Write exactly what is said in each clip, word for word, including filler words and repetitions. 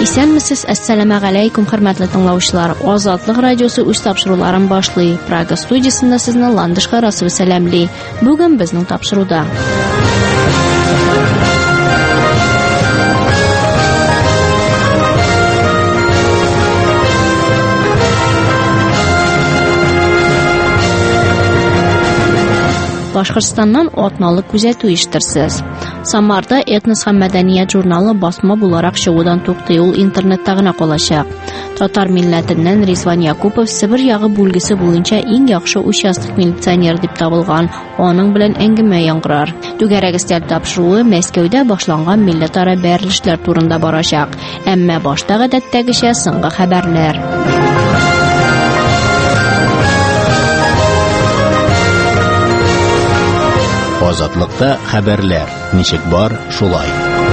Исәнмесез, әссәламу алейкум, хөрмәтле тыңлаучылар. Азатлык радиосы үз тапшыруларын башлый. Прага студиясында сезне Ландышка Расул сәламли. Бүген безнең тапшыруда. Башкортстаннан атналы күзәтү ишеттерсез. Самарда Этнос һәм мәдәният журналы басма буларак чыгудан туктый, ул интернетта гына калачак. Татар милләтеннән Ризван Якупов Сибир ягы бүлгесе буенча иң яхшы участок милиционер дип табылган. Аның белән әңгәмә яңгырар. Түгәрәк өстәл тапшыруы Мәскәүдә башланган милләтара бәрелешләр турында барачак. Әмма башта гадәттәгечә соңгы хәбәрләр. Азатлыкта хәбәрләр. Ничек бар, шулай.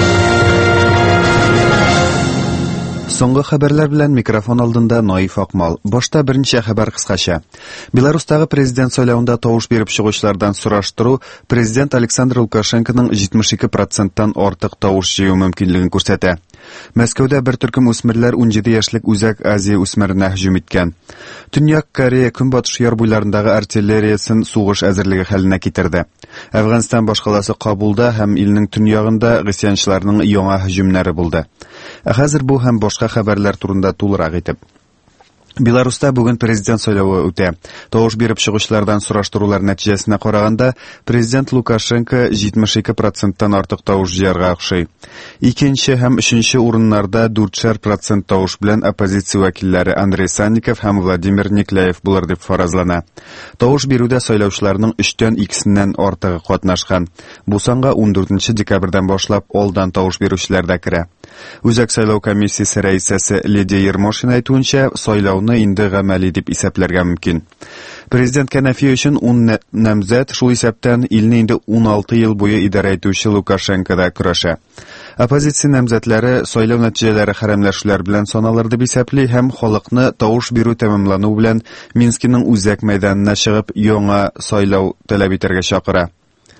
Соңгы хәбәрләр белән микрофон алдында Наиф Акмал. Башта берничә хәбәр кыскача. Беларусьтагы президент сайлауында тавыш биреп чыгучылардан сораштыру президент Александр Лукашенконың җитмеш ике проценттан артык тавыш җыю мөмкинлеген күрсәтә. Мәскәүдә бер төркем үсмерләр ун җиде яшьлек үзәк Азия үсмеренә һөҗүм иткән. Төньяк Корея көнбатыш яр буйларындагы артиллериясын сугыш әзерлеге хәленә китерде. Әфганстан башкаласы Кабулда һәм илнең төньягында гысьянчыларның яңа һөҗүмнәре булды. Ә хәзер бу һәм башка хәбәрләр турында тулырак итеп. Беларусьта бүген президент сайлауы үтә. Тавыш биреп чыгучылардан сораштырулар нәтиҗәсенә караганда, президент Лукашенко җитмеш ике проценттан артык тавыш җыярга охшый. Икенче һәм өченче урыннарда дүрт процент тавыш белән оппозиция вәкилләре Андрей Санников һәм Владимир Никляев булыр дип фаразлана. Тавыш бирүдә сайлаучыларның өчтән икесеннән артыгы катнашкан. Бу санга ун дүртенче декабрьдән башлап алдан тавыш бирүчеләр дә керә. Үзәк сайлау комиссиясе рәисәсе Лидия Ермошина әйтүенчә, сайлауны инде гамәли дип исәпләргә мөмкин. Президент Кәнәфи өчен ун намзәт, шул исәптән илне инде ун алты ел буе идарә итүче Лукашенко да көрәшә. Оппозиция намзәтләре сайлау нәтиҗәләре хәрәмләшүләр белән саналыр дип исәпли һәм халыкны тавыш бирү тәмамлану белән Минскиның үзәк мәйданына чыгып яңа сайлау таләп итәргә чакыра.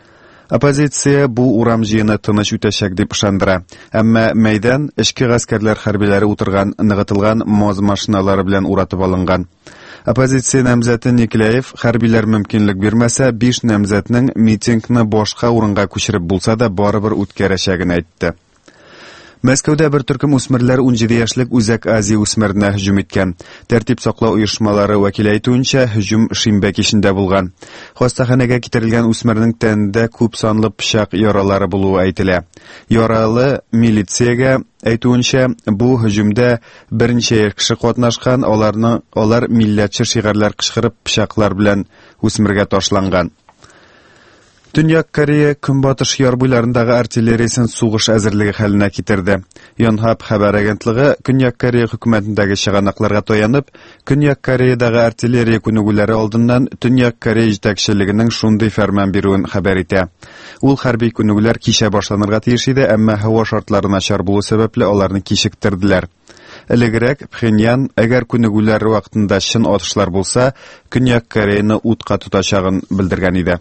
Оппозиция бу урам җыены тыныч үтәчәк дип ышандыра. Әмма мәйдан эчке гаскәрләр хәрбиләре утырган, ныгытылган моз машиналары белән уратып алынган. Оппозиция намзәте Никляев хәрбиләр мөмкинлек бирмәсә, биш намзәтнең митингны башка урынга күчереп булса да барыбер үткәрәчәген әйтте. Мәскәүдә бер төркем үсмерләр ун җиде яшьлек үзәк Азия үсмеренә һөҗүм иткән. Тәртип саклау оешмалары вәкиле әйтүенчә, һөҗүм шимбә кичендә булган. Хастаханәгә китерелгән үсмернең тәнендә күп санлы пычак яралары булуы әйтелә. Яралы милициягә әйтүенчә, бу һөҗүмдә берничә кеше катнашкан, аларның алар милләтче шигырьләр кычкырып пычаклар белән үсмергә ташланган. Төньяк Корея көнбатыш яр буйларындагы артиллериясын сугыш әзерлеге хәленә китерде. Йонхап хәбәр агентлыгы Көньяк Корея хөкүмәтендәге чыганакларга таянып, Көньяк Кореядагы артиллерия күнегүләре алдыннан Төньяк Корея җитәкчелегенең шундый фәрман бирүен хәбәр итә. Ул хәрби күнегүләр кичә башланырга тиеш иде, әмма һава шартлары начар булу сәбәпле аларны кичектерделәр. Элегрәк Пхеньян, әгәр күнегүләр вакытында чын атышлар булса, Көньяк Кореяны утка тутачагын белдергән иде.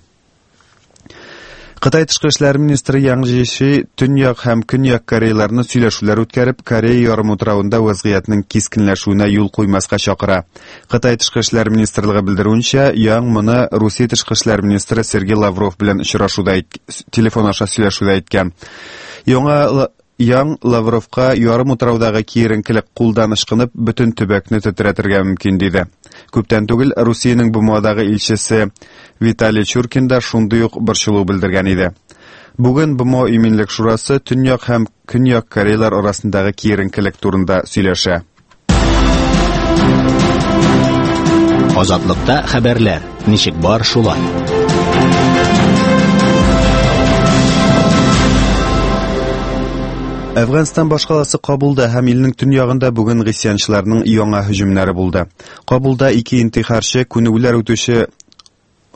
Кытай тышкы эшләр министры Яң Жиши Төньяк һәм Көньяк Кореяларны сөйләшүләр үткәреп, Корея ярымутравында вазгыятның кискенләшүенә юл куймаска чакыра. Кытай тышкы эшләр министрлыгы белдерүенчә, Яң моны Русия тышкы эшләр министры Сергей Лавров белән очрашуда телефон аша сөйләшүдә әйткән. Яңа Яң Лавровка ярымутраудагы киеренкелек кулдан ышкынып, бөтен төбәкне тетрәтергә мөмкин диде. Күптән түгел Русиянең Бумадагы илчесе Виталий Чуркин да шундый ук борчылу белдергән иде. Бүген Бумо иминлек шурасы Төньяк һәм Көньяк Кореялар арасындагы киеренкелек турында сөйләшә. Азатлыкта хәбәрләр. Ничек бар, шулай. Әфганстан башкаласы Кабулда һәм илнең төньягында бүген гысьянчыларның яңа һөҗүмнәре булды. Кабулда ике интихарчы күнегүләр үтүче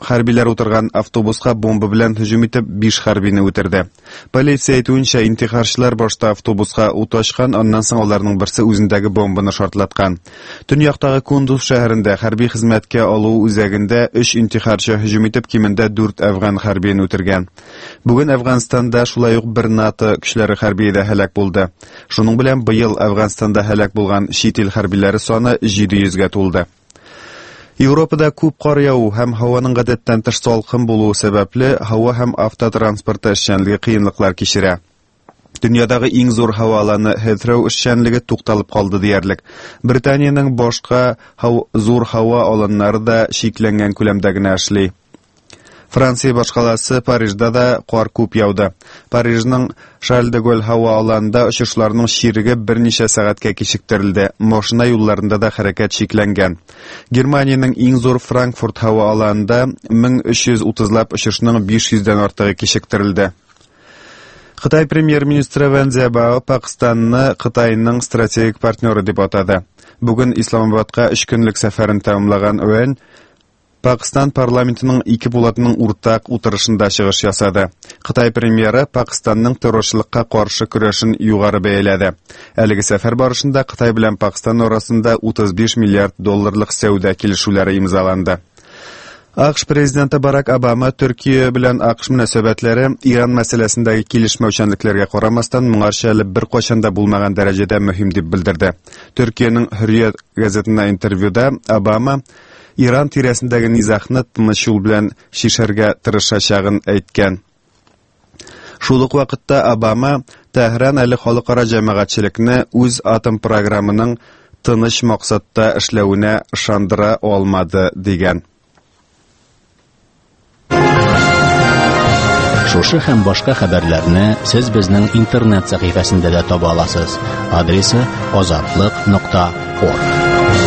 хәрбиләр утырган автобуска бомба белән һөҗүм итеп, биш хәрбине үтерде. Полиция әйтүенчә, интихарчылар башта автобуска ут ачкан, аннан соң аларның берсе үзендәге бомбаны шартлаткан. Төньяктагы Кундуз шәһәрендә хәрби хезмәткә алу үзәгендә өч интихарчы һөҗүм итеп, кимендә дүрт әфган хәрбиен үтергән. Бүген Әфганстанда шулай ук бер НАТО көчләре хәрбиедә һәлак булды. Шуның белән быел Әфганстанда һәлак булган чит ил хәрбиләре саны җиде йөзгә тулды. Европада күп кар яу һәм һаваның гадәттән тыш салкын булуы сәбәпле һава һәм автотранспорт эшчәнлеге кыенлыклар кичерә. Дөньядагы иң зур һава аланы Heathrow эшчәнлеге тукталып калды диярлек. Британиянең башка зур һава аланнары да шикләнгән күләмдә генә эшли. Франция башкаласы Парижда да кар күп яуды. Парижның Шарль де Голль һава аланында очышларның шириге берничә сәгатькә кичектерелде. Машина юлларында да хәрәкәт шикләнгән. Германиянең иң зур Франкфурт һава аланында мең өч йөз утызлап очышның биш йөздән артыгы кичектерелде. Кытай премьер-министры Ван Цзябао Пакистанны Кытайның стратегик партнеры дип атады. Бүген Исламабадка өч көнлек сәфәрен тәмамлаган Ван Пакистан парламентының ике булатының уртак утырышында чыгыш ясады. Кытай премьеры Пакистанның террорчылыкка каршы көрәшен югары бәяләде. Әлеге сәфәр барышында Кытай белән Пакистан арасында утыз биш миллиард долларлык сәүдә килешүләре имзаланды. АКШ президенты Барак Обама Төркия белән АКШ мөнәсәбәтләре Иран мәсьәләсендәге килешмәүчәнлекләргә карамастан моңарча әле бер кайчанда булмаган дәрәҗәдә мөһим дип белдерде. Төркиянең Hürriyet газетына интервьюда Обама Иран тирәсендәге низахны тыныч юл белән шишәргә тырышачагын әйткән. Шул ук вакытта Обама Тәһран әле халыкара җәмәгатьчелекне үз атом программаның тыныч максатта эшләвенә ышандыра алмады дигән. Шушы һәм башка хәбәрләрне сез безнең интернет сәхифәсендә дә таба аласыз. Адресы азатлык нокта орг.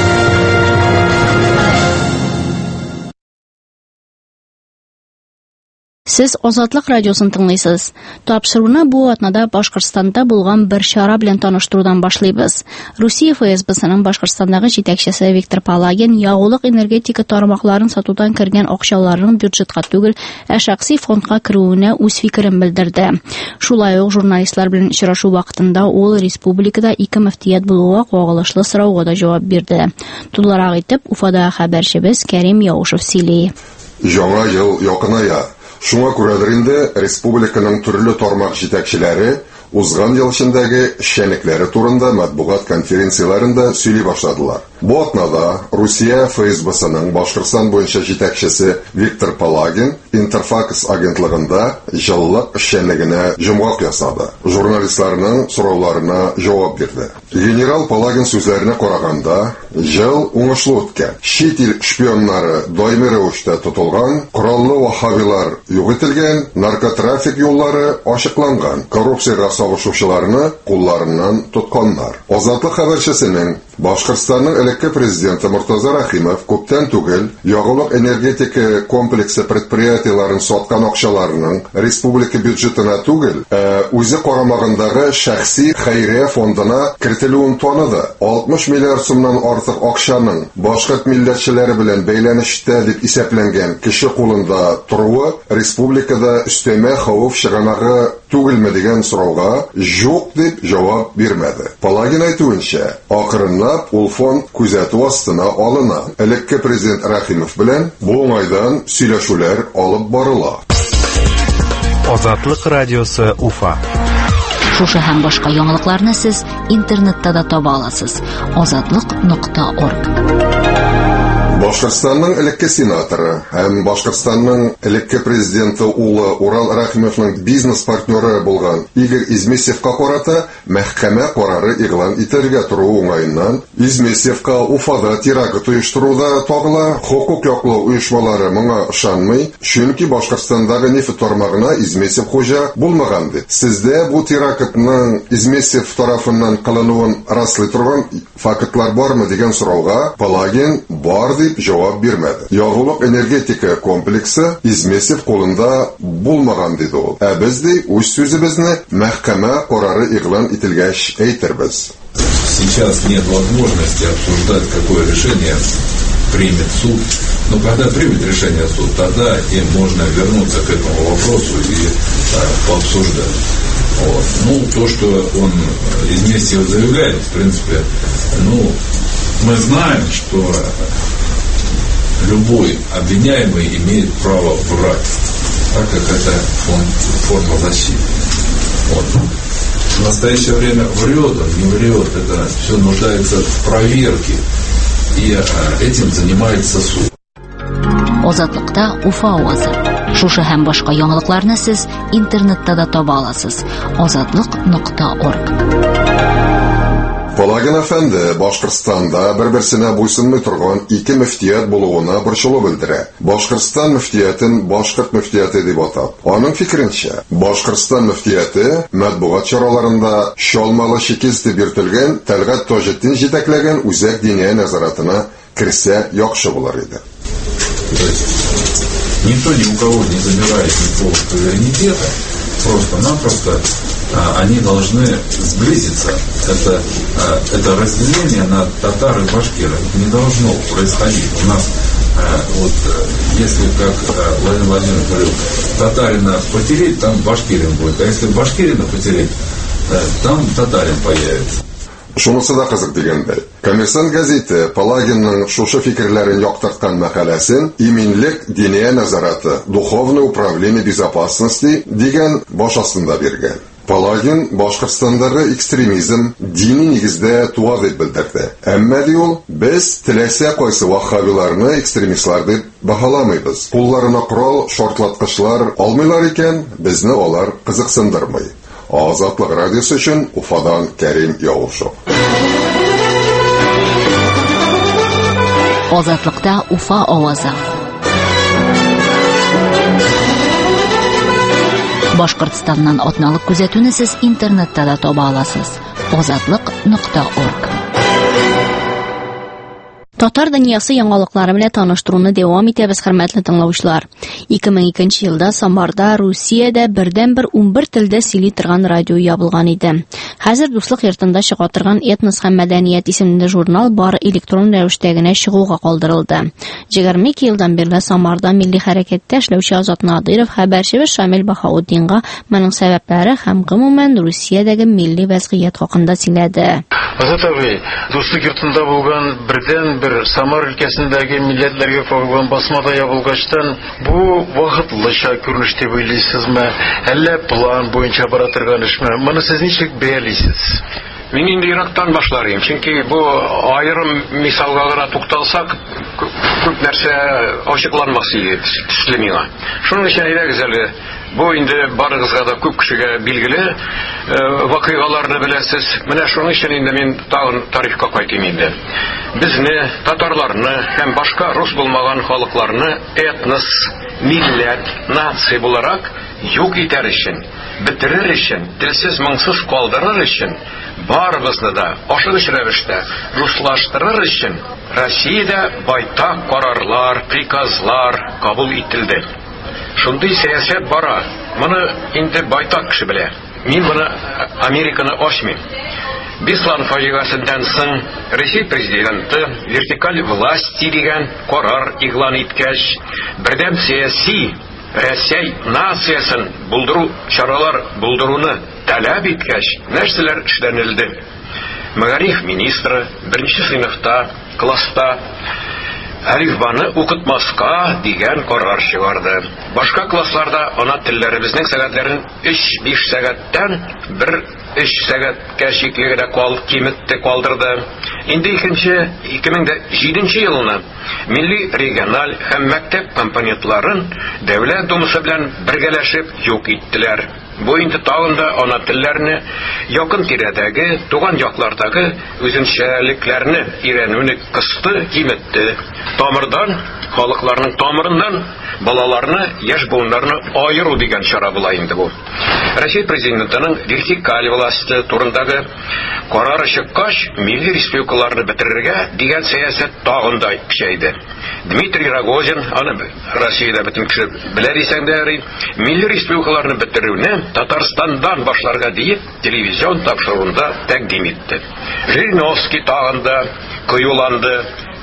Сез Азатлык радиосын тыңлыйсыз. Тапшыруны бу атнада Башкортстанда булган бер чара белән таныштырудан башлыйбыз. Русия ФСБсының Башкортстандагы җитәкчесе Виктор Палагин ягулык энергетика тармакларын сатудан кергән акчаларның бюджетка түгел, ә шәхси фондка керүенә үз фикерен белдерде. Шулай ук журналистлар белән очрашу вакытында ул республикада ике мөфтият булуга кагылышлы сорауга да җавап бирде. Тулырак итеп Уфада хәбәрчебез Кәрим Яушев сөйли. Яңа ел якыная. Шуңа күрәдер инде республиканың төрле тармак җитәкчеләре узган ел эчендәге эшчәнлекләре турында матбугат конференцияләрендә сөйли башладылар. Бу атнада Русия ФСБсының Башкортстан буенча җитәкчесе Виктор Палагин Интерфакс агентлыгында җыллык эшчәнлегенә җомгак ясады. Журналистларның сорауларына җавап бирде. Генерал Палагин сүзләренә караганда, ел уңышлы үткән. Чит ил шпионнары даими рәвештә тотылган, кораллы ваххабилар юк ителгән, наркотрафик юллары ачыкланган, коррупциягә сабышучыларны кулларыннан тотканнар. Азатлык хәбәрчесенең Башкортстанның элекке президенты Муртаза Рахимов күптән түгел ягулык энергетика комплексы предприятиеларын саткан акчаларының республика бюджетына түгел, ә үзе карамагындагы шәхси хәйрия фондына кертелүен таныды. алтмыш миллиард сумнан артык акчаның башка милләтчеләре белән бәйләнештә дип исәпләнгән кеше кулында торуы республикада өстәмә хәвеф чыганагы түгелме дигән сорауга юк дип җавап бирмәде. Палагин әйтүенчә, акрынлап ул фонд күзәтү астына алына. Элекке президент Рахимов белән бу уңайдан сөйләшүләр алып барыла. Азатлык радиосы Уфа. Шушы һәм башка яңалыкларны сез интернетта да таба аласыз. азатлык нокта орг. Башкортстанның элекке сенаторы һәм Башкортстанның элекке президенты улы Урал Рахимовның бизнес партнеры булган Игорь Измесевка карата мәхкәмә карары игълан итәргә туру уңаеннан Измесевка Уфада теракт оештыруда тагыла. Хокук яклау оешмалары моңа ышанмый, чөнки Башкортстандагы нефт тармагына Измесев хуҗа булмаган ди. Сездә бу терактның Измесев тарафыннан кылынуын раслый торган фактлар бармы дигән сорауга Палагин бар дип җавап бирмәде. Ягулык энергетика комплексы Измесев колында булмаган диде ул. Ә без ди үз сүзебезне мәхкәмә карары игълан ителгәч әйтербез. Сейчас нет возможности обсуждать какое решение примет суд. Но когда примет решение суд, тогда им можно вернуться к этому вопросу и а, пообсуждать. Вот. Ну, то, что он из месяца заявляет, в принципе, ну, мы знаем, что любой обвиняемый имеет право врать, так как это форма защиты. Вот. В настоящее время врет он, не врет, это все нуждается в проверке, и а, этим занимается суд. Озатлыкта Уфа авазы. Шушы һәм башка яңалыкларны сез интернетта да таба аласыз. озатлык нокта орг. Палагин әфәнде Башкортстанда бер-берсенә буйсынмый торган ике мөфтият булуына борчылу белдерә. Башкортстан мөфтиятен Башкорт мөфтияте дип атап. Аның фикеренчә, Башкортстан мөфтияте матбугат чараларында шалмалы шикиз дип йөртелгән Тәлгат Таҗетдин җитәкләгән үзәк диния назаратына керсә яхшы булыр иде. Никто ни у кого не забирает никакого суверенитета, просто-напросто а, они должны сблизиться. Это, а, это разделение на татар и башкиров не должно происходить. У нас, а, вот, если, как а, Владимир Владимирович говорил, татарина потереть, там башкирин будет, а если башкирина потереть, а, там татарин появится. Шунысы да кызык дигәндәй. Коммерсант газеты Палагинның шушы фикерләрен яктырткан мәкаләсен «Иминлек диния назараты. Духовное управление безопасности» дигән баш астында биргән. Палагин Башкортстандагы экстремизм дини нигездә туа дип белдерде. Әмма ди ул, без теләсә кайсы ваххабиларны экстремистлар дип баһаламыйбыз. Кулларына корал, шартлаткычлар алмыйлар икән, безне алар кызыксындырмый. Азатлык радиосы өчен Уфадан Кәрим Явушев. Азатлыкта Уфа авазы. Башкортстаннан атналык күзәтүне сез интернетта да таба аласыз. озатлык нокта орг. Татар дөньясы яңалыклары белән таныштыруны дәвам итәбез, хөрмәтле тыңлаучылар. ике мең икенче елда Самарда, Русиядә бердән-бер унбер телдә сөйли торган радио ябылган иде. Хәзер дуслык йортында чыга торган Этнос һәм мәдәният исемле журнал бары электрон рәвештә генә чыгуга калдырылды. егерме ике елдан бирле Самарда милли хәрәкәттә эшләүче Азат Надыров хәбәрчебез Шамил Баһаутдинга моның сәбәпләре һәм гомумән Русиядәге милли вазгыять хакында сөйләде. Азат абый, дуслык йортында булган бердән бер Самар өлкәсендәге милләтләргә кагылган басмада ябылгачтан, бу вакытлыча күренеш дип уйлыйсызмы, әллә план буенча бара торган эшме? Моны сез ничек бәялисез? Мин инде ерактан башларым, чөнки бу айрым мисалга гына тукталсак, күп нәрсә ачыкланмас иде төсле миңа. Шуның өчен әйдәгез әле, бу инде барыгызга да күп кешегә билгеле вакыйгаларны беләсез. Менә шуның өчен инде мин тагын тарихка кайтыйм инде. Безне, татарларны һәм башка рус булмаган халыкларны этнос, милләт, нация буларак юк итәр өчен, бетерер өчен, телсез моңсыз калдырыр өчен, барыбызны да ашыгыч рәвештә руслаштырыр өчен Россиядә байтак карарлар, приказлар кабул ителде. Шундый сәясәт бара. Моны инде байтак кеше белә. Мин моны Американы ачмыйм. Беслан фаҗигасыннан соң Россия президенты вертикаль власти дигән карар игълан иткәч, бердәм сәяси Россия нациясын булдыру чаралар булдыруны таләп иткәч, нәрсәләр эшләнелде. Мәгариф министры беренче сыйныфта, класста әлифбаны укытмаска дигән карар чыгарды. Башка классларда ана телләребезнең сәгатьләрен өч-биш сәгатьтән бер өч сәгатькә чиклегедә кал киметте калдырды. Инде икенче ике мең җиденче елны милли региональ һәм мәктәп компонентларын дәүләт думасы белән бергәләшеп юк иттеләр. Бу инде тагын да ана телләрне якын тирәдәге, туган яклардагы үзенчәлекләрне өйрәнүне кысты, киметте. Тамырдан, халыкларның тамырыннан балаларны, яшь буыннарны айыру дигән чара була инде бу. Россия президентының вертикаль власты турындагы карары чыккач, милли республикаларны бетерергә дигән сәясәт тагын да көчәйде. Дмитрий Рогозин, аны Россиядә бөтен кеше белә дисәңдә, милли республикаларны бетерүне Татарстандан башларга диеп телевизион тапшыруында тәкъдим итте. Жириновский тагын да кыюланды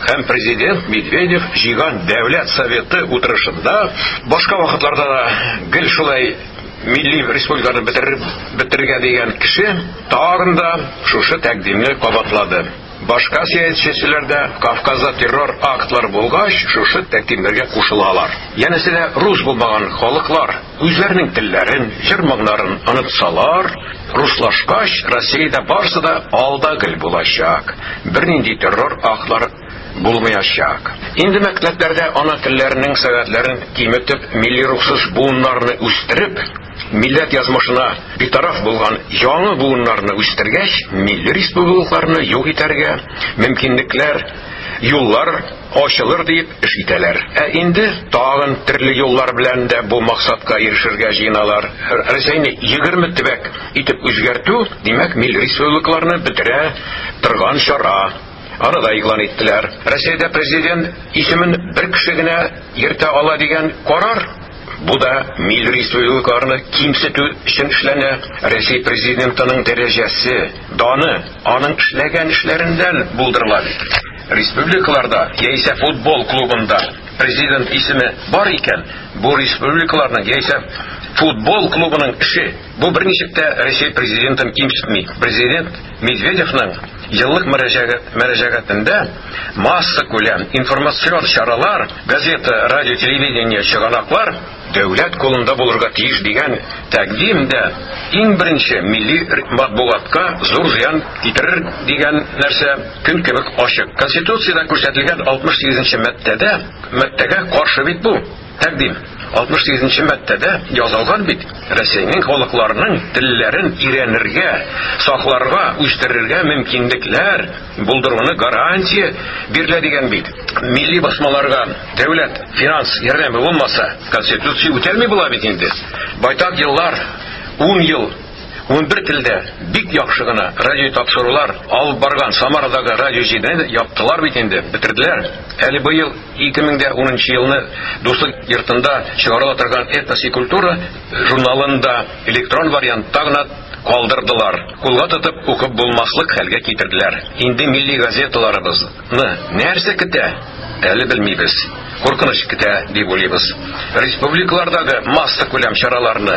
һәм президент Медведев җыйган дәүләт советы утырышында башка вакытларда да гел шулай милли республиканы бетереп бетергә дигән кеше тагын да шушы тәкъдимне кабатлады. Башка сәясәтчеләр дә Кавказда террор актлары булгач, шушы тәкъдимнәргә кушылалар. Янәсе дә рус булмаган халыклар үзләренең телләрен, җыр-моңнарын онытсалар, руслашкач, Россиядә барысы да алда гел булачак. Бернинди террор актлары булмаячак. Инде мәктәпләрдә ана телләренең сәгатьләрен киметеп, милли рухсыз буыннарны үстереп, милләт язмышына битараф булган яңа буыннарны үстергәч, милли республикаларны юк итәргә мөмкинлекләр, юллар ачылыр дип эш итәләр. Ә инде тагын төрле юллар белән дә бу максатка ирешергә җыеналар. Рәсәйне егерме төбәк итеп үзгәртү, димәк, милли республикаларны бетерә торган чара. Аны да игълан иттеләр. Россиядә президент исемен бер кеше генә йөртә ала дигән карар. Бу да милли республикаларны кимсетү өчен эшләнә. Россия президентының дәрәҗәсе, даны аның эшләгән эшләрендән булдырыла. Республикаларда, яисә футбол клубында президент исеме бар икән, бу республикаларның яисә футбол клубының эше бу берничек тә Россия президентын кимсетми. Президент Медведевның еллык мөрәҗәгатендә масса күләм информацион чаралар, газета, радио, телевидение чыганаклар дәүләт кулында булырга тиеш дигән тәкъдимдә иң беренче милли матбугатка зур зыян китерер дигән нәрсә көн кебек ачык. Конституциядә күрсәтелгән алтмыш сигезенче маддәдә маддәгә каршы бит бу тәкъдим. алтмыш сигезенче маддәдә язылган бит, Россиянең халыкларының телләрен өйрәнергә, сакларга, үстерергә мөмкинлекләр булдыруны гарантия бирелә дигән бит. Милли басмаларга дәүләт финанс ярдәме булмаса, конституция үтәлми була бит инде. Байтак еллар, ун ел ун бер телдә бик яхшы гына радио тапшырулар алып барган Самарадагы радио җидене яптылар бит инде, бетерделәр. Әле быел ике мең унынчы елны Дуслык йортында чыгарыла торган «Этнос и культура» журналында электрон вариантта гына калдырдылар. Кулга тотып укып булмаслык хәлгә китерделәр. Инде милли газеталарыбызны нәрсә көтә? Әле белмибез. Куркыныч көтә дип уйлыйбыз. Республикалардагы масса күләм чараларны,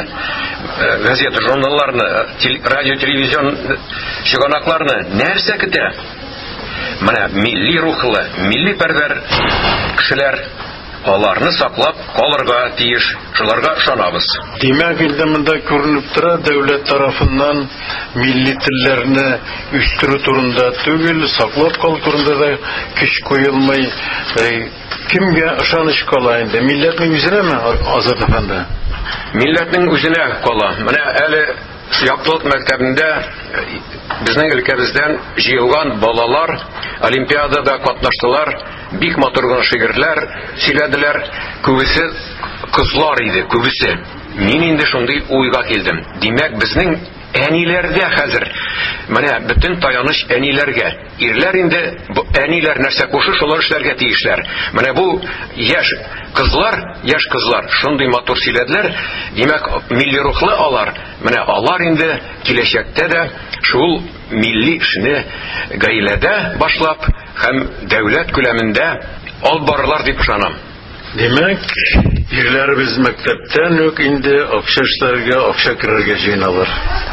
газета, журналларны, радио, телевизион чыганакларны нәрсә көтә? Менә милли рухлы, милли пәрвәр кешеләр аларны саклап калырга тиеш. Шуларга ышанабыз. Димәк, инде монда күренеп тора, дәүләт тарафыннан милли телләрне үстерү турында түгел, саклап калу турында да көч куелмый. Кемгә ышаныч кала инде? Милләтнең үзенәме, Азат әфәнде? Милләтнең үзенә кала. Менә әле яктылык мәктәбендә безнең өлкәбездән җыелган балалар олимпиадада катнаштылар. Бик матур гына шигырьләр сөйләделәр. Күбесе кызлар иде, күбесе. Мин инде шундый уйга килдем. Димәк, безнең әниләрдә хәзер менә бөтен таяныч әниләргә. Ирләр инде әниләр нәрсә кушы, шулар эшләргә тиешләр. Менә бу яшь кызлар, яшь кызлар шундый матур сөйләделәр. Димәк, милли рухлы алар. Менә алар инде киләчәктә дә шул милли эшне гаиләдә башлап һәм дәүләт күләмендә алып барылар дип ышанам. Димәк, ирләребез мәктәптән үк инде акча эшләргә, акча керергә җыеналар.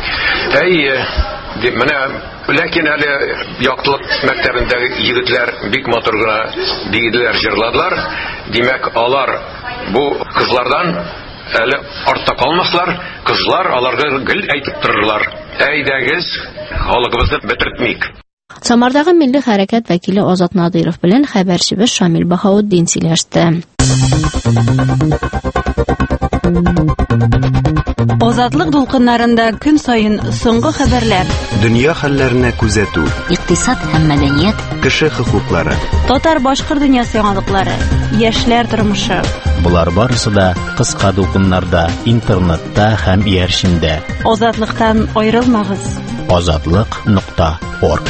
Әйе, менә ләкин әле яктылык мәктәбендәге егетләр бик матур гына бигедләр җырладылар. Димәк, алар бу кызлардан әле артта калмаслар, кызлар аларга гел әйтеп торырлар. Әйдәгез, халыгыбызны бетертмик. Самардагы милли хәрәкәт вәкиле Азат Надыров белән хәбәрчебез Шамил Баһаутдин сөйләште. Азатлык дулкыннарында көн сайын соңгы хәбәрләр, дөнья хәлләренә күзәтү, икътисад һәм мәдәният, кеше хокуклары, татар-башкыр дөньясы яңалыклары, яшьләр тормышы. Булар барысы да кыска дулкыннарда, интернетта һәм иярчендә. Азатлыктан аерылмагыз. азатлык нокта орг.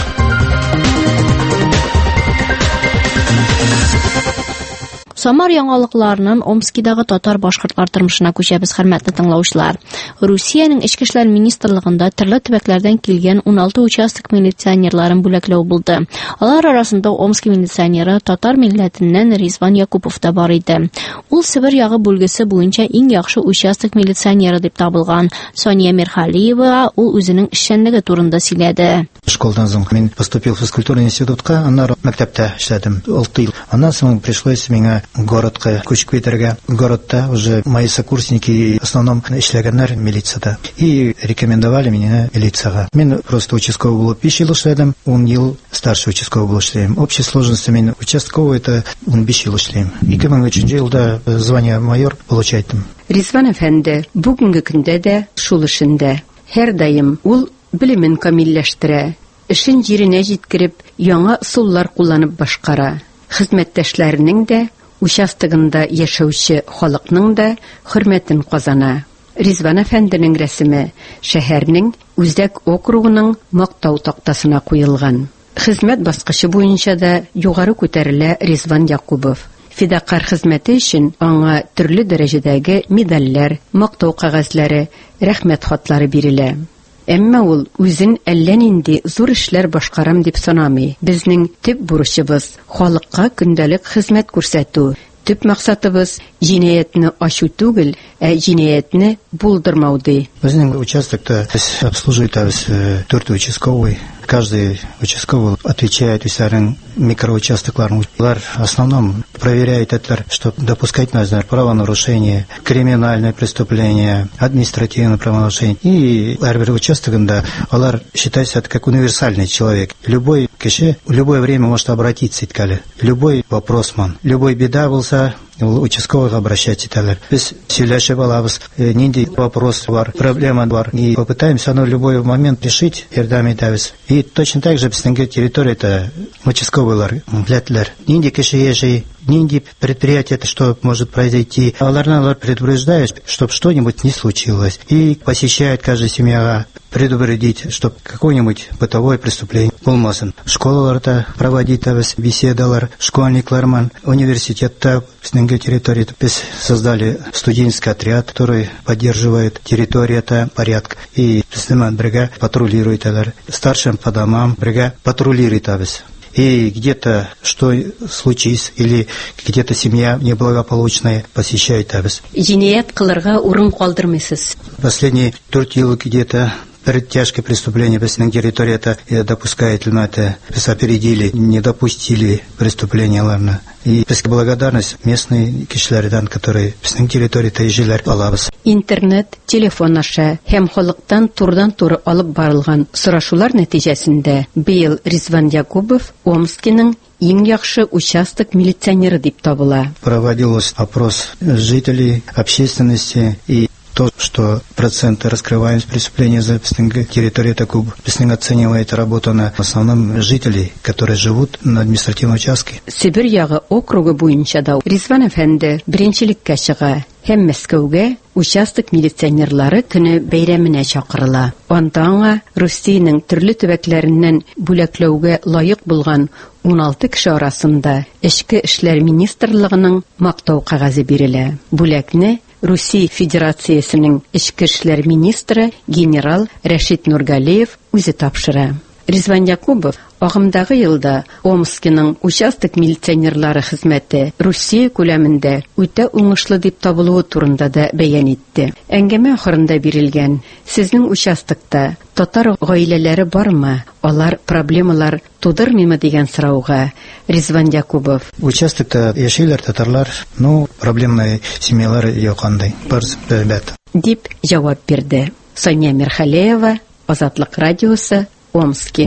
Самар яңалыкларының Омскидагы татар башкортлар тормышына күчәбез, хөрмәтле тыңлаучылар. Русиянең Эчке эшләр министрлыгында төрле төбәкләрдән килгән уналты участок милиционерларын бүләкләү булды. Алар арасында Омск милиционеры татар милләтеннән Ризван Якупов та бар иде. Ул Себер ягы бүлгесе буенча иң яхшы участок милиционеры дип табылган. Сония Мирхалиева ул үзенең эшчәнлеге турында сөйләде. Школдан соң мин поступил в физкультурный институтка, аннары мәктәптә эшләдем алты ел. Аннан соң пришлось миңа городка күчеп китәргә. Городта уже мои сокурсники в основном эшләгәннәр милицияда. И рекомендовали меня милицияга. Мин просто участковый булып биш ел эшләдем, ун ел старший участковый булып эшләдем. Общей сложности мин участковый это ун биш ел эшләдем. ике мең өченче елда звание майор получайдым. Ризван әфәнде бүгенге көндә дә шул эшендә. Һәр даим ул белемен камилләштерә. Эшен җиренә җиткереп, яңа усуллар кулланып башкара. Хезмәттәшләренең дә, участогында яшәүче халыкның да хөрмәтен казана. Ризван әфәнденең рәсеме шәһәрнең Үзәк округының мактау тактасына куелган. Хезмәт баскычы буенча да югары күтәрелә Ризван Якупов. Фидакар хезмәте өчен аңа төрле дәрәҗәдәге медальләр, мактау кагазлары, рәхмәт хатлары бирелә. Әмма ул үзен әллә нинди зур эшләр башкарам дип санамый. Безнең төп бурычыбыз халыкка көндәлек хезмәт күрсәтү. Төп максатыбыз җинаятны ачу түгел, ә җинаятны булдырмау ди. Безнең участокта обслуживаетбыз төрт участковый. Каждый участковый отвечает за микроучастокларын. Улар в основном проверяет это, что допускать нельзя правонарушения, криминальные преступления, административные правонарушения. И әрбір участогында алар считается как универсальный человек. Любой кеше в любое время может обратиться иткәле. Любой вопрос ман, любой беда булса, участковыйга обращать итәләр. Без сөйләшеп алабыз, нинди вопрос бар, проблема бар, и попытаемся на любой момент решить, ярдәм итәбез. И точно так же безнең территория участковыйлар беләтләр. Нинди кеше яши, нинди предприятие, что может произойти. Аларны алар предупреждают, чтобы что-нибудь не случилось. И посещают каждая семья, предупредить, чтобы какое-нибудь бытовое преступление булмасын. Школаларда проводить беседалар, школьникларман, университетта безнең территории. Без создали студенческий отряд, который поддерживает территорию порядка. И безнең бергә патрулирует алар. Старшим по домам бергә патрулирует абыз. И где-то что случись, или где-то семья неблагополучная посещает абыз. Җинаят кылырга урын калдырмыйсыз. Последние төрт ел где-то перед тяжкое преступление безнең территорията допускает льматы. Без опередили, не допустили преступленияларны. И без благодарность местные кешеләрдән, которые безнең территорияда җиләр алабыз. Интернет, телефон аша һәм халыктан турдан-туры алып барылган сорашулар нәтиҗәсендә быел Ризван Якупов Омскиның иң яхшы участок милиционеры дип табыла. Проводилось опрос жителей, общественности, и то, что проценты раскрываемость преступления за территорию такую, оценивает работу на основном жителей, которые живут на административном участке. Себер ягы округы буенча да Ризван әфәнде беренчелеккә чыга һәм Мәскәүгә участок милиционерлары көне бәйрәменә чакырыла. Анда аңа Русиянең төрле төбәкләреннән бүләкләүгә лаек булган ун алты кеше арасында Эчке эшләр министрлыгының мактау кагазе бирелә. Бүләкне Русия Федерациясының Эчке эшләр министры генерал Рәшит Нургалиев үзе тапшыра. Ризван Якупов агымдагы елда Омскиның участок милиционерлары хезмәте Русия күләмендә үтә уңышлы дип табылуы турында да бәян итте. Әңгәмә ахырында бирелгән: "Сезнең участокта татар гаиләләре бармы? Алар проблемалар тудырмыймы?" дигән сорауга Ризван Якупов: "Участокта яшиләр татарлар, ну, проблемный семьялар якандай, барс бәбәт", дип җавап бирде. Соня Мирхалеева, Азатлык радиосы, Омский.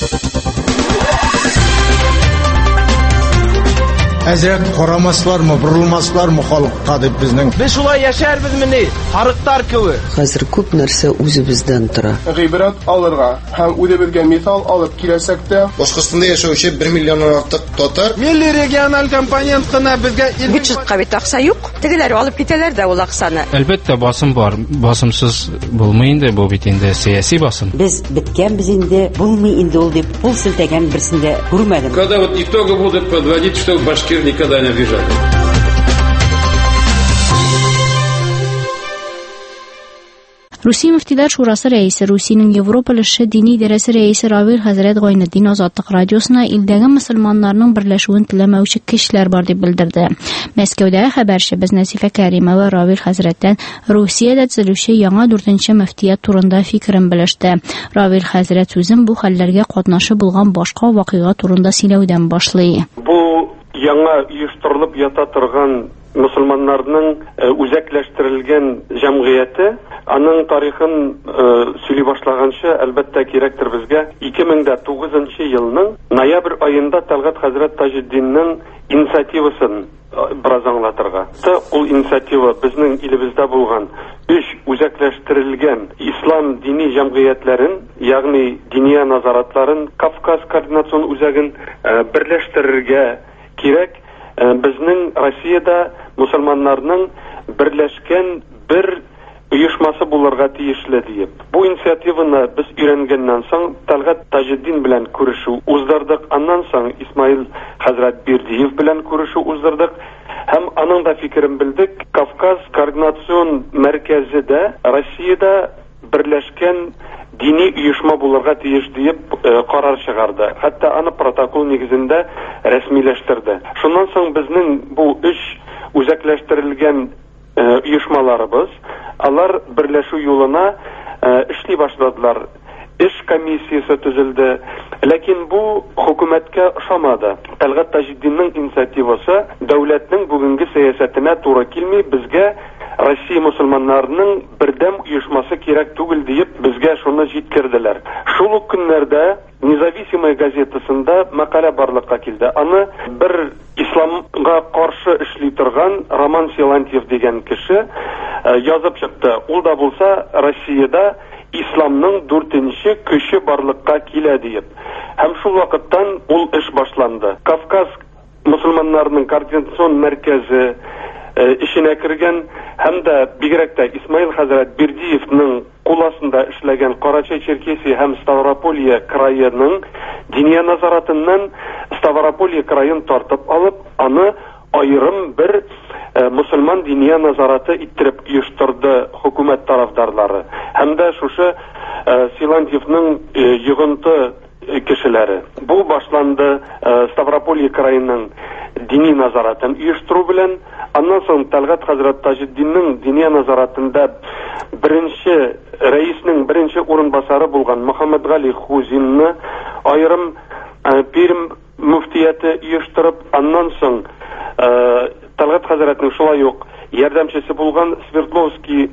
Әзрәк карамаслармы, бурылмаслармы халыкка дип безнең. Без шулай яшәрбез мени, харыктар кебек. Хәзер күп нәрсә үзебездән тора. Гыйбрат алырга һәм үзебезгә мисал алып киләсәк тә, Башкортстанда яшәүче бер миллионнан артык татар милли региональ компонент кына безгә бюджетка бит акча юк. Тегеләр алып китәләр дә ул акчаны. Әлбәттә басым бар. Басымсыз булмый инде, бу бит инде сиясәт басым. Без биткәнбез инде, булмый инде ул дип пул селтәгән берсендә күрмәдем. Когда вот итоги будут подводить, что башкир никогда не обижали. Русия мөфтиләр шурасы рәисе, Русиянең Европа өлеше дини идарәсе рәисе Равил хәзрәт Гайнетдин Азатлык радиосына илдәге мөселманнарның берләшүен теләмәүче кешеләр бар дип белдерде. Мәскәүдәге хәбәрчебез Нәсифә Кәримова Равил хәзрәттән Русиядә төзелүче яңа дүртенче мөфтият турында фикерен белеште. Равил хәзрәт сүзен бу хәлләргә катнашы булган башка вакыйга турында сөйләүдән башлый. Бу яңа оештырылып ята торган мусульманнарның үзәкләштерелгән җәмгыяте, аның тарихын сөйли башлаганчы, әлбәттә кирәктер безгә ике мең тугызынчы елның ноябрь аенда Тәлгат хәзрәт Таҗетдинның инициативасын бераз аңлатырга. Ул инициатива безнең илебездә булган өч үзәкләштерелгән ислам дини җәмгыятьләрен, ягъни диния назаратларын, Кавказ координацион үзәген берләштерергә кирәк. Безнең Россиядә мусульманнарның берләшкән бер оешмасы булырга тиешле дип. Бу инициативаны без өйрәнгәннән соң Тәлгат Таҗетдин белән күрешү уздырдык. Аннан соң Исмаил хәзрәт Бердиев белән күрешү уздырдык. Һәм аның да фикерен белдек. Кавказ координацион мәркәзендә Россиядә берләшкән дини оешма булырга тиеш дип карар чыгарды. Хәтта аны протокол нигезендә рәсмиләштерде. Шуннан соң безнең бу өч үзәкләштерелгән оешмаларыбыз, алар берләшү юлына эшли башладылар. Эш комиссиясе төзелде. Ләкин бу хөкүмәткә ошамады. Тәлгат Таҗетдинның инициативасы дәүләтнең бүгенге сәясәтенә туры килми, безгә Россия мусульманнарының бердәм оешмасы кирәк түгел дип безгә шуны җиткерделәр. Шул ук көннәрдә Независимая газетасында мәкалә барлыкка килде. Аны бер исламга каршы эшли торган Роман Силантьев дигән кеше язып чыкты. Ул да булса Россиядә исламның дүртенче көче барлыкка килә дип. Һәм шул вакыттан ул эш башланды. Кавказ мусульманнарының координацион мәркәзе эшенә кергән, һәм дә бигрәк тә Исмаил хәзрәт Бердиевның кул астында эшләгән Карачай-Черкесия һәм Ставрополье краеның диния назаратыннан Ставрополье краен тартып алып, аны айрым бер мусульман диния назараты иттереп оештырды хөкүмәт тарафдарлары. Һәм дә шушы Силантьевның йогынты кешеләре. Бу башланды Ставрополье краеның дини назаратын оештыру белән. Аннан соң Тәлгат хәзрәт Таҗетдинның диния назаратында беренче рәиснең беренче урынбасары булган Мөхәммәд Гали Хузинны айрым Пермь муфтияте оештырып, аннан соң Тәлгат хәзрәтнең шулай ук ярдәмчесе булган Свердловский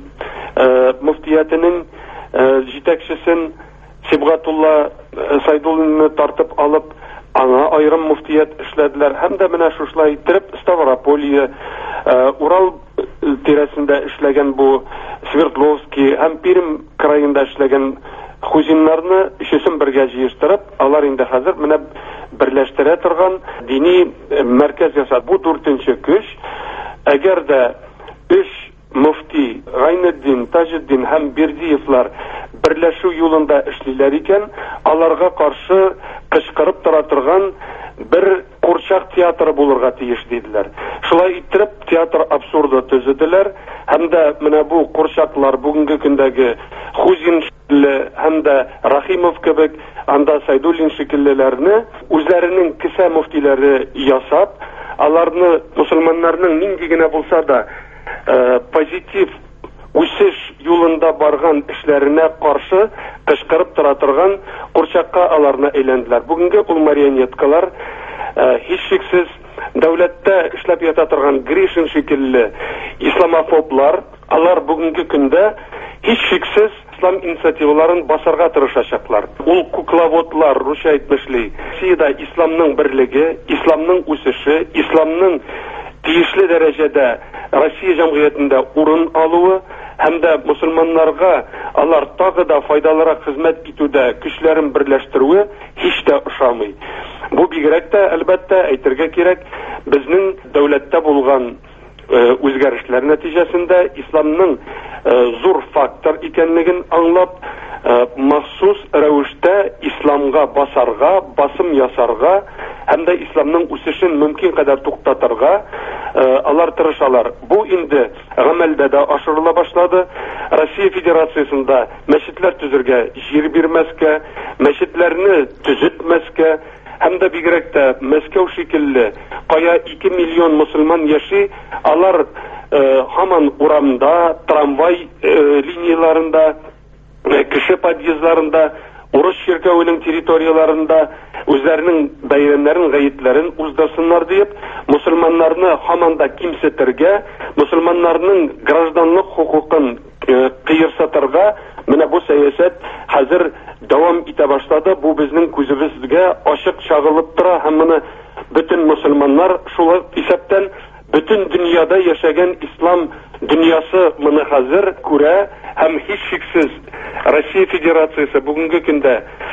муфтиятының җитәкчесен Сибгатулла Сайдуллинны тартып алып, аңа айрым муфтият эшләделәр. Һәм дә менә шушылай итеп Ставрополье, Урал тирәсендә эшләгән бу Свердловский һәм Пермь краенда эшләгән хузиннарны өчесен бергә җыештырып, алар инде хәзер менә берләштерә торган дини мәркәз ясады. Бу дүртенче көч, әгәр дә өч муфти Гайнетдин, Таҗетдин һәм Бердиевлар берләшү юлында эшлиләр икән, аларга каршы кычкырып тора торган бер курчак театры булырга тиеш диделәр. Шулай итеп театр абсурды төзеделәр, һәм дә менә бу курчаклар бүгенге көндәге Хузин һәм дә Рахимов кебек, анда Сайдуллин шикеллеләрне үзләренең кесә муфтиләре ясап, аларны мусульманнарның нинди генә булса да позитив үсеш юлында барган эшләренә каршы кычкырып тора торган курчакка аларны әйләнделәр. Бүгенге ул марионеткалар һичшиксез дәүләттә эшләп ята торган Гришин шикелле исламофоблар, алар бүгенге көндә һичшиксез ислам инициативаларын басарга тырышачаклар. Ул кукловодлар, русча әйтмешли, Россиядә исламның берлеге, исламның үсеше, исламның тиешле дәрәҗәдә Россия җәмгыятендә урын алуы һәм дә мусульманнарга алар тагы да файдалырак хезмәт итүдә көчләрен берләштерүе һич тә ошамый. Бу бигрәк тә әлбәттә әйтергә кирәк, безнең дәүләттә булган үзгәрешләр нәтиҗәсендә исламның зур фактор икәнлеген аңлап, махсус рәвештә исламга басарга, басым ясарга һәм дә исламның үсешен мөмкин кадәр туктатырга алар тырышалар. Бу инде гамәлдә дә ашырыла башлады. Россия Федерациясында мәчетләр төзергә җир бирмәскә, мәчетләрне төзетмәскә, һәм дә бигрәк тә Мәскәү шикелле, кая ике миллион мөселман яши, алар һаман урамда, трамвай линияларында, кеше подъездларында, урыс чиркәвенең территорияларында үзләренең бәйрәмнәрен, гаетләрен уздырсыннар дип, мөселманнарны һаман да кимсетергә, мөселманнарның гражданлык хукукын кыерсатырга менә бу сәясәт хәзер дәвам итә башлады. Бу безнең күзебезгә ачык чагылып тора һәм моны бөтен мөселманнар шул исәптән бөтен дөньяда яшәгән ислам дөньясы моны хәзер күрә һәм һичшиксез Россия Федерациясе бүгенге көндә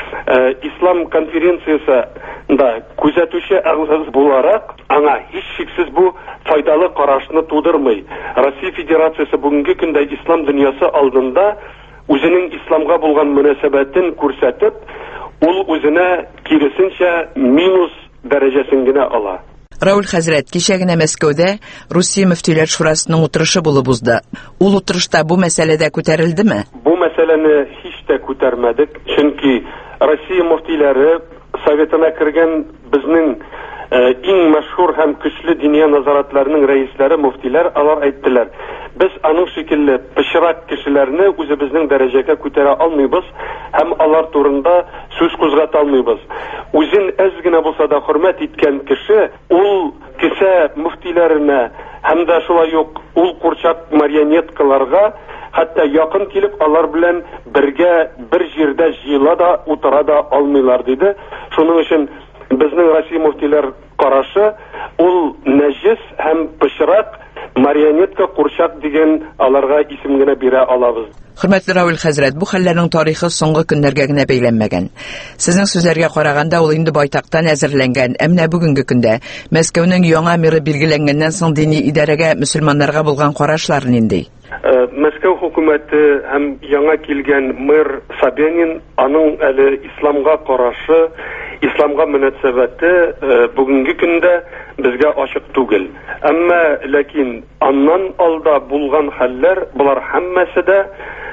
ислам конференциясында күзәтүче әгъза буларак аңа һичшиксез бу файдалы карашны тудырмый. Россия Федерациясе бүгенге көндә ислам дөньясы алдында үзенең исламга булган мөнәсәбәтен күрсәтеп, ул үзенә киресенчә минус дәрәҗәсен генә ала. Рауль хәзрәт, кичә генә Мәскәүдә Русия мөфтиләр шурасының утырышы булып узды. Ул утырышта бу мәсьәләдә күтәрелдеме? Бу мәсьәләне һич тә күтәрмәдек, чөнки Россия мөфтиләре советына кергән безнең иң мәшһүр һәм көчле диния назаратларының рәисләре мөфтиләр алар әйттеләр. Без аның шикелле пычрак кешеләрне үзебезнең дәрәҗәгә күтәрә алмыйбыз һәм алар турында сүз кузгата алмыйбыз. Үзен әз генә булса да хөрмәт иткән кеше, ул кесә мөфтиләренә һәм дә шулай ук ул курчак марионеткаларга хәтта якын килеп алар белән бергә бер җирдә җыела да утыра да алмыйлар диде. Шуның өчен безнең Россия мөфтиләр карашы ул нәҗес һәм пычрак марионетка курчак дигән аларга исем генә бирә алабыз. Хөрмәтле Рауль хәзрәт, бу хәлләрнең тарихы соңгы көннәргә генә бәйләнмәгән. Сезнең сүзләргә караганда ул инде байтактан әзерләнгән, ә менә бүгенге көндә Мәскәүнең яңа мэры билгеләнгәннән соң дини идарәгә мөселманнарга булган карашлар нинди? Мәскәү хөкүмәте һәм яңа килгән мэр Собянин аның әле исламга карашы, исламга мөнәсәбәте бүгенге көндә безгә ачык түгел. Әмма ләкин аннан алда булган хәлләр, булар һәммәсе дә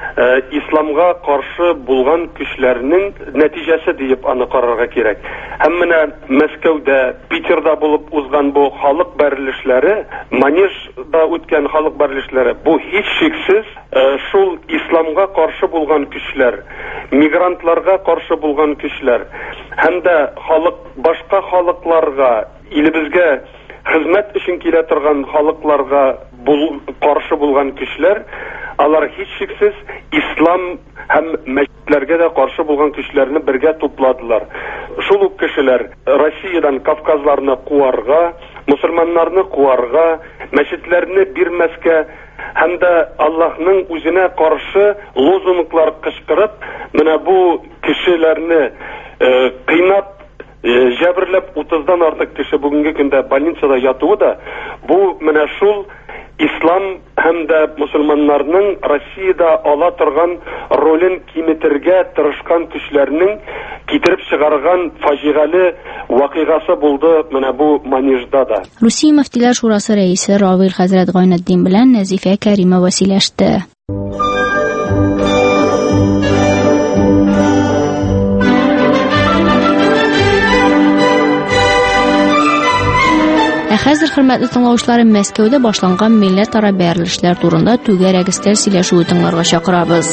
исламга каршы булган көчләрнең нәтиҗәсе дип аны карарга кирәк. Һәм менә Мәскәүдә, Питерда булып узган бу халык бәрелешләре, Манежда үткән халык бәрелешләре, бу һичшиксез шул исламга каршы булган көчләр, мигрантларга каршы булган көчләр, һәм дә халык башка халыкларга, илебезгә хезмәт өчен килә торган халыкларга каршы булган көчләр, алар һичшиксез ислам һәм мәчетләргә дә каршы булган көчләрне бергә тупладылар. Шул ук кешеләр Россиядән кавказларны куарга, мөселманнарны куарга, мәчетләрне бирмәскә һәм дә Аллаһның үзенә каршы лозунглар кычкырып, менә бу кешеләрне кыйнап, җәберләп утыздан артык кеше бүгенге көндә больницада ятуы да, бу менә шул ислам һәм дә мөселманнарның Россиядә ала торган ролен киметергә тырышкан көчләрнең китереп чыгарган фаҗигале вакыйгасы булды менә бу Манежда да. Русия мөфтиләр шурасы рәисе Равил хәзрәт Гайнетдин белән Нәзифә Кәримова сөйләште. Хәзер хөрмәтле тыңлаучыларым, Мәскәүдә башланган милләт-ара бәрелешләр турында түгәрәк өстәл сөйләшүе тыңларга чакырабыз.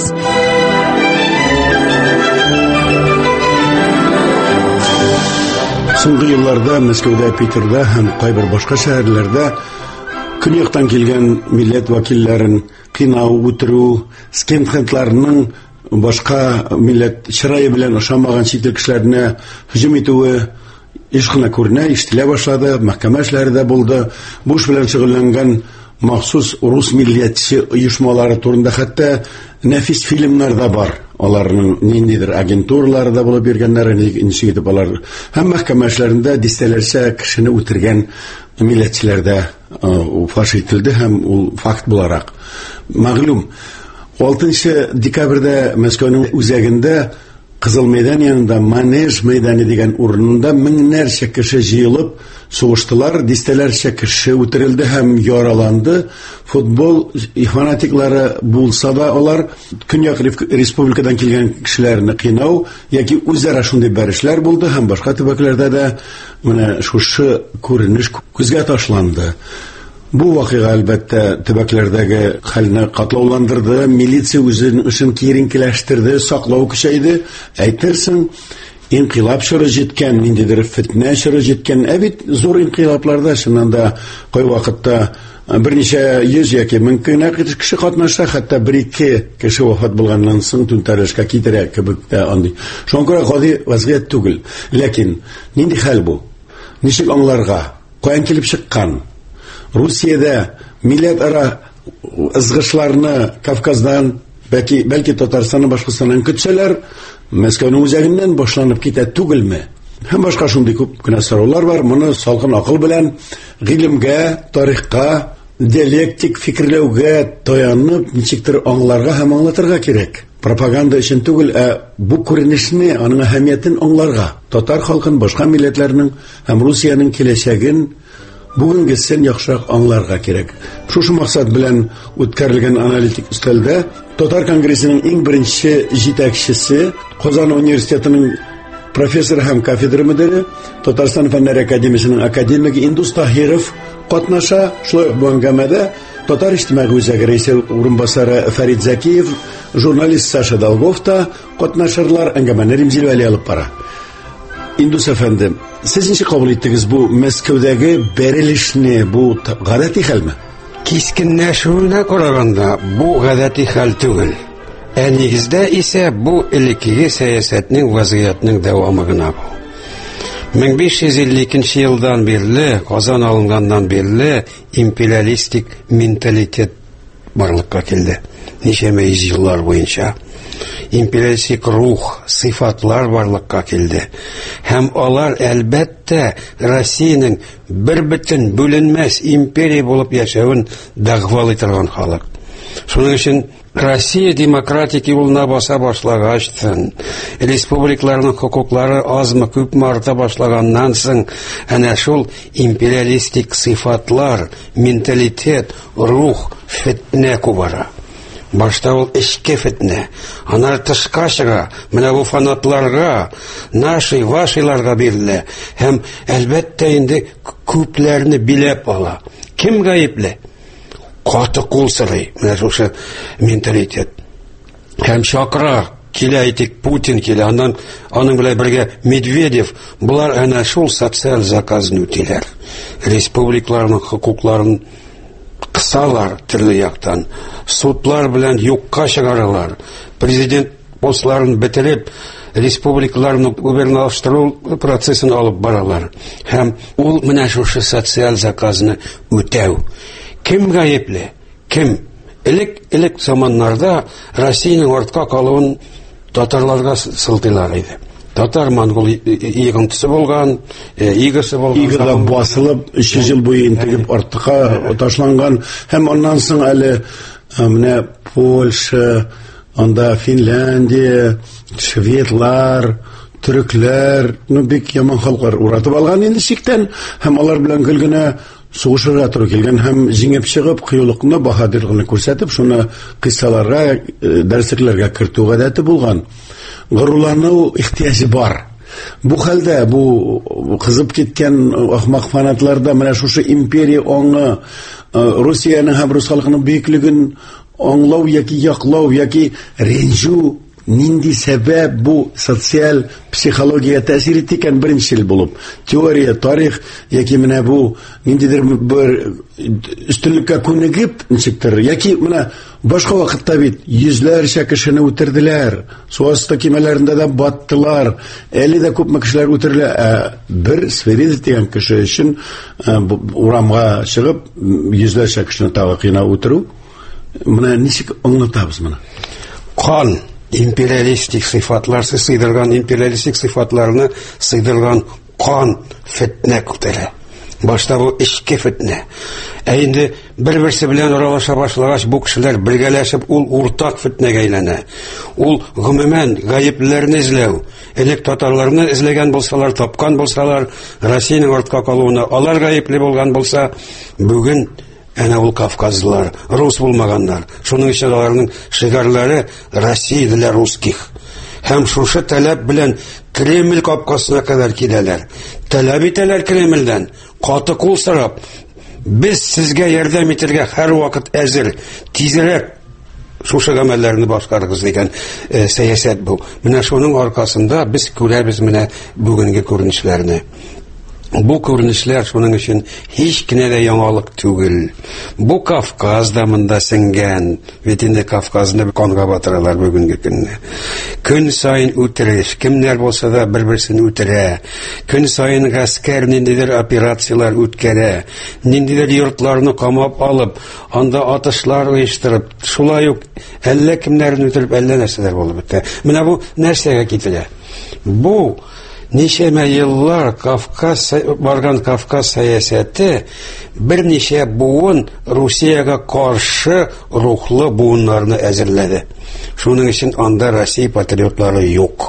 Соңгы елларда Мәскәүдә, Питерда һәм кайбер башка шәһәрләрдә көньяктан килгән милләт вәкилләрен кыйнау, үтерү, скинхедларның башка милләт чырае белән ошамаган чит ил кешеләренә һөҗүм итүе ишкына күренә, ишетелә башлады, мәхкәмә эшләре дә булды. Буш белән шөгыльләнгән махсус урыс милләтче оешмалары турында хәтта нәфис фильмнар да бар. Аларның ниндидер агентуралары да булып йөргәннәр, ничек итеп алар һәм мәхкәмә эшләрендә дистәләрчә кешене үтергән милләтчеләр дә фаш ителде һәм ул факт буларак мәгълүм. алтынчы декабрьдә Мәскәүнең үзәгендә Кызыл мәйдан янында Манеж мәйданы дигән урынында меңнәрчә кеше җыелып, сугыштылар, дистәләрчә кеше үтерелде һәм яраланды. Футбол фанатиклары булса да, алар Көньяк республикадан килгән кешеләрне кыйнау яки үзара шундый бәрешләр булды һәм башка төбәкләрдә дә менә шушы күренеш күзгә ташланды. Бу вакыйга әлбәттә төбәкләрдәге хәлне катлауландырды, милиция үзен эшен киеренкеләштерде, саклау көчәйде. Әйтерсең, инкыйлаб чоры җиткән, ниндидер фитнә чоры җиткән. Ә бит зур инкыйлабларда шуннан да кай вакытта берничә йөз яки мең кеше катнаша, хәтта бер-ике кеше вафат булганнан соң түнтәрешкә китерә кебек тә андый. Шуңа күрә гади вазгыять түгел. Ләкин нинди хәл бу? Ничек аңларга? Каян килеп чыккан? Русиядә милләт-ара ызгышларны Кавказдан, бәлки бәлки Татарстаннан, Башкортстаннан көтсәләр, Мәскәүнең үзәгеннән башланып китә түгелме? Һәм башка шундый күп кенә сораулар бар. Моны салкын акыл белән, гыйлемгә, тарихка, диалектик фикерләүгә таянып, ничектер аңларга һәм аңлатырга кирәк. Пропаганда өчен түгел, ә бу күренешне, аның әһәмиятен аңларга. Татар халкын, башка милләтләрнең һәм Русиянең киләчәген, бүгенгесен яхшырак аңларга кирәк. Шушы максат белән үткәрелгән аналитик өстәлдә Татар конгрессының иң беренче җитәкчесе, Казан университетының профессор һәм кафедра мөдире, Татарстан фәннәр академиясының академигы Индус Таһиров катнаша. Шулай бу әңгәмәдә Татар иҗтимагый үзәге рәисе урынбасары Фәрит Зәкиев, журналист Саша Долгов та катнашырлар. Әңгәмәне Римзил Вәли алып бара. Индус әфәнде, сез ничек кабул иттегез бу Мәскәүдәге бәрелешне? Бу гадәти хәлме? Кискенләшүенә караганда бу гадәти хәл түгел. Ә нигездә исә бу элеккеге сәясәтнең, вазгыятның дәвамы гына бу. мең биш йөз илле икенче елдан бирле, Казан алынганнан бирле империалистик менталитет барлыкка килде. Ничәмә йөз еллар буенча империалистик рух, сыйфатлар барлыкка килде. Һәм алар әлбәттә Россиянең бер бөтен бүленмәс империя булып яшәвен дәгъвалый торган халык. Шуның өчен Россия демократик юлына баса башлагачтын, республикаларның хукуклары азмы күпме арта башлаганнан соң, әнә шул империалистик сыйфатлар, менталитет, рух, фитнә кубара. Башта ул эчке фитнә, аннары тышка чыга, менә бу фанатларга, наши, вашиларга бирелә, һәм әлбәттә инде күпләрне биләп ала. Кем гаепле? Каты кул сырый, менә шушы менталитет. Һәм чакыра, килә әйтик, Путин килә, аннан аның белән бергә Медведев, булар әнә шул социаль заказны үтиләр. Республикаларның хукукларын кысалар төрле яктан, судлар белән юкка чыгаралар, президент постларын бетереп, республикаларның губерналаштыру процессын алып баралар. Һәм ул менә шушы социаль заказны үтәү. Кем гаепле? Кем? Элек, элек заманнарда Россиянең артка калуын татарларга сылтыйлар иде. Татар монгол игынтысы булган, игысы булган. Игыда басылып, өч йөз ел буе интегеп артка ташланган, һәм аннан соң әле менә Польша, анда Финляндия, шведлар, төрекләр, ну бик яман халыклар уратып алган инде чиктән, һәм алар белән гел генә сугышырга туры килгән һәм җиңеп чыгып, кыюлыкны, баһадирлыкны күрсәтеп, шуны кыссаларга, дәресләргә кертү гадәте булган. Горурлану ихтияҗы бар. Бу хәлдә, бу кызып киткән ахмак фанатларда менә шушы империя аңы, Русияның һәм рус халкының бөеклеген аңлау яки яклау яки ренҗү нинди сәбәп бу социаль психология тәэсир итте икән беренчел булып. Теория, тарих яки менә бу ниндидер бер өстенлеккә күнегеп ничектер, яки менә башка вакытта бит йөзләрчә кешене үтерделәр, су асты кемәләрендә дә баттылар, әле дә күпме кешеләр үтерелә, ә бер Сверидов дигән кеше өчен урамга чыгып йөзләрчә кешене тагы кыйнап үтерү, менә ничек аңлатабыз моны? Кан империалистик сыйфатлар, сыйдырган империалистик сыйфатларны сыйдырган кан фитнә күтәрә. Башта бу ичке фитнә. Ә инде бер-берсе белән аралаша башлагач, бу кешеләр бергәләшеп ул уртак фитнәгә әйләнә. Ул гомумән гаепләрне эзләү. Элек татарларны эзләгән булсалар, тапкан булсалар, Россиянең артка калуына алар гаепле булган булса, бүген әнә ул кавказлар, рус булмаганнар. Шуның өчен аларның шигарлары Россия для русских. Һәм шушы таләп белән Кремль капкасына кадәр киләләр. Таләп итәләр Кремльдән, каты кул сорап, без сезгә ярдәм итәргә һәр вакыт әзер, тизрәк шушы гамәлләрне башкарыгыз дигән э, сәясәт бу. Менә шуның аркасында без күрәбез менә бүгенге күренешләрне. Бу күренешләр шуның өчен һич кенә дә яңалык түгел. Бу Кавказда монда сеңгән, бит инде Кавказны канга батыралар бүгенге көнне. Көн сайын үтереш, кемнәр булса да бер-берсен үтерә. Көн сайын гаскәр ниндидер операциялар үткәрә, ниндидер йортларны камап алып, анда атышлар оештырып, шулай ук әллә кемнәрне үтереп, әллә нәрсәләр булып бетә. Менә бу нәрсәгә китерә? Бу ничәмә еллар Кавказ барган Кавказ сәясәте берничә буын Русиягә каршы рухлы буыннарны әзерләде. Шуның өчен анда Россия патриотлары юк.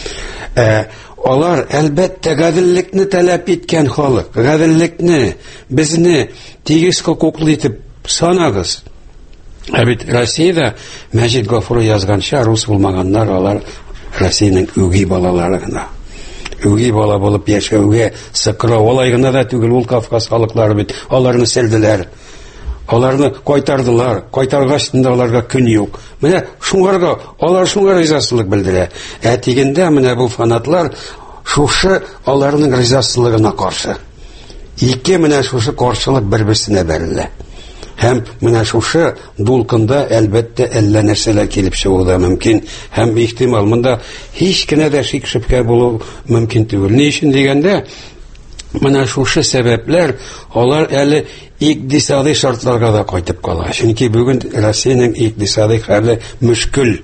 Ә, алар әлбәттә гаделлекне таләп иткән халык. Гаделлекне, безне тигез хокуклы итеп санагыз. Ә бит Россиядә Мәҗит Гафуров язганча, рус булмаганнар алар Россиянең үги балалары гына. Үги бала булып яшәүгә сыкра, алай гына да түгел, ул Кавказ халыклары бит, аларны селделәр. Аларны кайтардылар. Кайтаргач инде аларга көн юк. Менә шуңарга, алар шуңа ризасызлык белдерә. Ә тигендә менә бу фанатлар шушы аларның ризасызлыгына каршы. Ике менә шушы каршылык бер-берсенә бәрелә. Һәм менә шушы дулкында әлбәттә әллә нәрсәләр килеп чыгуы да мөмкин. Һәм ихтимал монда һич кенә дә шик-шөбһә булу мөмкин түгел. Ни өчен дигәндә, менә шушы сәбәпләр алар әле икътисади шартларга да кайтып кала. Чөнки бүген Россиянең икътисади хәле мөшкел.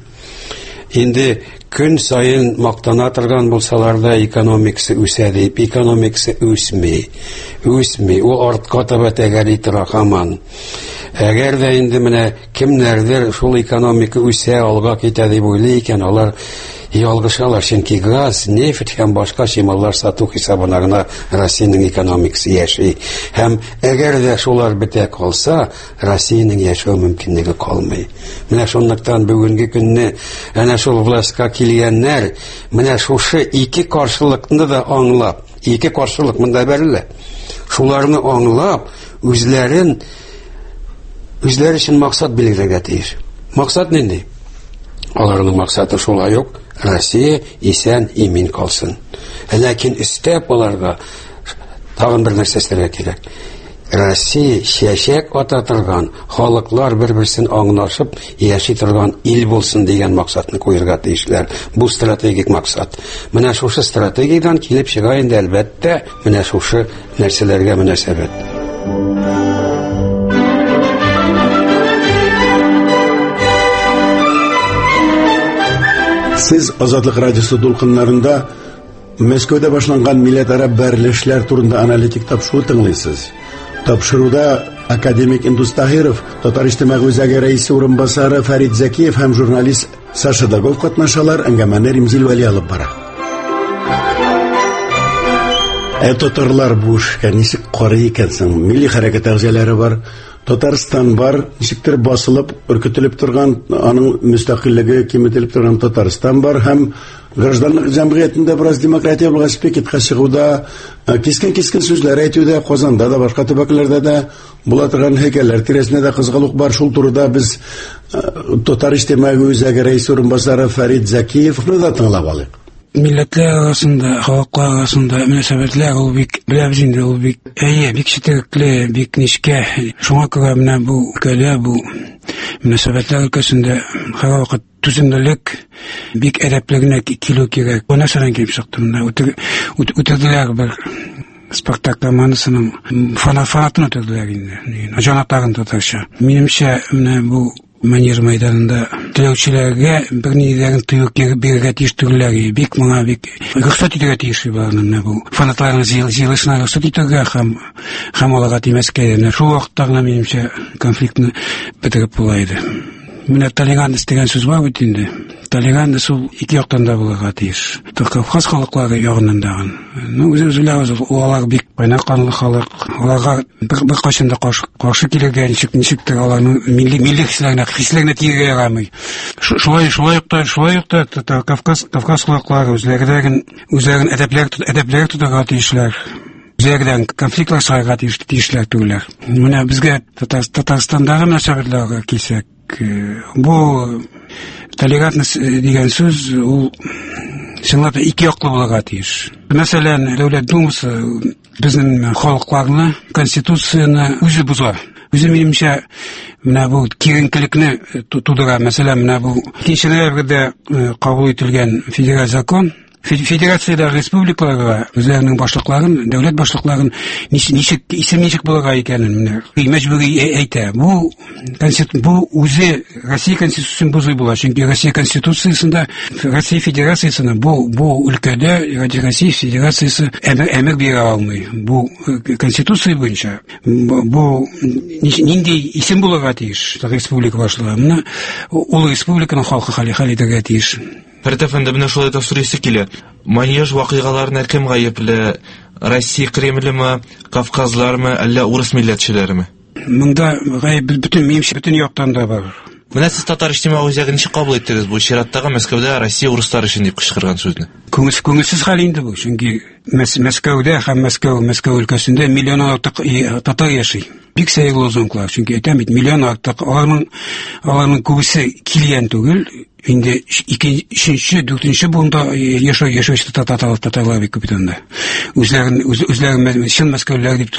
Инде көн сайын мактана торган булсалар да экономикасы үсә дип, экономикасы үсми. Үсми, ул артка таба тәгәри тора һаман. Әгәр дә инде менә кемнәрдер шул экономика үсә, алга китә дип уйлый икән, алар ялгышалар, чөнки газ, нефть һәм башка чималлар сату хисабына гына Россиянең экономикасы яши. Һәм әгәр дә шулар бетә калса, Россиянең яшәү мөмкинлеге калмый. Менә шунлыктан бүгенге көнне әнә шул властька килгәннәр, менә шушы ике каршылыкны да аңлап, ике каршылык монда бәрелә. Шуларны аңлап, үзләрен үзләре өчен максат билгеләргә тиеш. Максат нинди? Аларның максаты шулай ук Россия исән имин калсын. Ләкин өстәп аларга тагын бер нәрсә эшләргә кирәк. Россия чәчәк ата торган, халыклар бер-берсен аңлашып яши торган ил булсын дигән максатны куярга тиешләр. Бу стратегик максат. Менә шушы стратегиядан килеп чыга инде әлбәттә менә шушы нәрсәләргә мөнәсәбәт. Сез Азатлык радиосы дулкыннарында Мәскәүдә башланган милләтара берлешләр турында аналитик тапшыру тыңлыйсыз. Тапшыруда академик Индус Таһиров, Татар иҗтимагый үзәге рәисе урынбасары Фәрит Зәкиев һәм журналист Саша Дагов катнашалар, әңгәмәне Римзил Вәли алып бара. Ә татарлар бу эшкә ничек карый икәнсең? Милли хәрәкәт әгъзалары бар, Татарстан бар, ничектер басылып, үркетелеп торган, аның мөстәкыйльлеге киметелеп торган Татарстан бар, һәм гражданлык җәмгыятендә бераз демократия булгач пикетка чыгуда, кискен-кискен сүзләр әйтүдә, Казанда да, башка төбәкләрдә дә була торган һәйкәлләр тирәсендә дә кызгалык бар. Шул турыда без Татар иҗтимагый үзәге рәисе урынбасары Фәрит Зәкиевны да тыңлап алыйк. Милләтләр арасында, халыклар арасында мөнәсәбәтләр ул бик, беләбез инде, ул бик әйе, бик четерекле, бик нечкә. Шуңа күрә менә бу өлкәдә, бу мөнәсәбәтләр өлкәсендә һәрвакыт түземлелек, бик әдәпле генә килү кирәк. Бу нәрсәдән килеп чыкты монда? Үтәделәр бер Спартак командасының фанатын үтәделәр инде. Җанатарын татарча. Минемчә, менә бу Манежа мәйданында теләүчеләргә бернидән тыюк бирергә тиеш түгелләр. Бик моңа бик рөхсәт итәргә тиеш булган бу. Фанатларның җыелышына рөхсәт итәргә һәм һәм аларга тимәскә. Шул вакытта гына минемчә конфликтны бетереп була иде. Менә толерантность дигән сүз бар бит инде. Толерантность ул ике яктан да булырга тиеш. Кавказ халыклары ягыннан да. Ну, үзе-үзләре алар бик кайнаканлы халык. Аларга бер кайчан да каршы килергә ничек ничектер аларның милли милли хисләренә хисләренә тиргә ярамый. Шулай шулай якта шулай якта Кавказ Кавказ халыклары үзләренең үзләренең әдәпләр әдәпләр тутырга тиешләр. Үзләренең конфликтлар сарга тиешләр түгелләр. Менә безгә Татарстандагы мәсьәләләргә килсәк, бу толерантность дигән сүз ул чынлап ике яклы булырга тиеш. Мәсәлән, Дәүләт Думасы безнең халыкларны конституцияны үзе боза. Үзе минемчә менә бу киренкелекне тудыра. Мәсәлән, менә бу икенче ноябрьдә кабул ителгән федераль закон Федерациядә республикаларга үзләренең башлыкларын, дәүләт башлыкларын ничек исем ничек булырга икәнен менә мәҗбүри әйтә. Бу конституция бу үзе Россия конституциясын бозый була. Чөнки Россия конституциясында Россия Федерациясына бу бу өлкәдә Россия Федерациясы әмер бирә алмый. Бу конституция буенча бу нинди исем булырга тиеш республика башлыгы. Ул республиканың халкы хәл итәргә тиеш. Фәртәфәндә менә шулай тапшырысы килә. Манеж вакыйгаларына кем гаепле? Россия Кремлеме, Кавказлармы, әллә урыс милләтчеләреме? Монда гаеп бөтен минемчә бөтен яктан да бар. Менә сез татар иҗтимагый үзәген ничек кабул иттегез бу чираттагы Мәскәүдә Россия урыслары өчен дип кычкырган сүзне? Күңел күңелсез хәл инде бу. Чөнки Мәскәүдә һәм Мәскәү Мәскәү өлкәсендә миллион артык татар яши. Бик сәер лозунглар. Чөнки әйтәм бит миллион артык аларның аларның күбесе килгән түгел. Инде икенче, дүртенче буында яшәү яшәүче татарлар татарлар бик күп итәндә. Үзләрен үзләрен чын мәскәүлеләр дип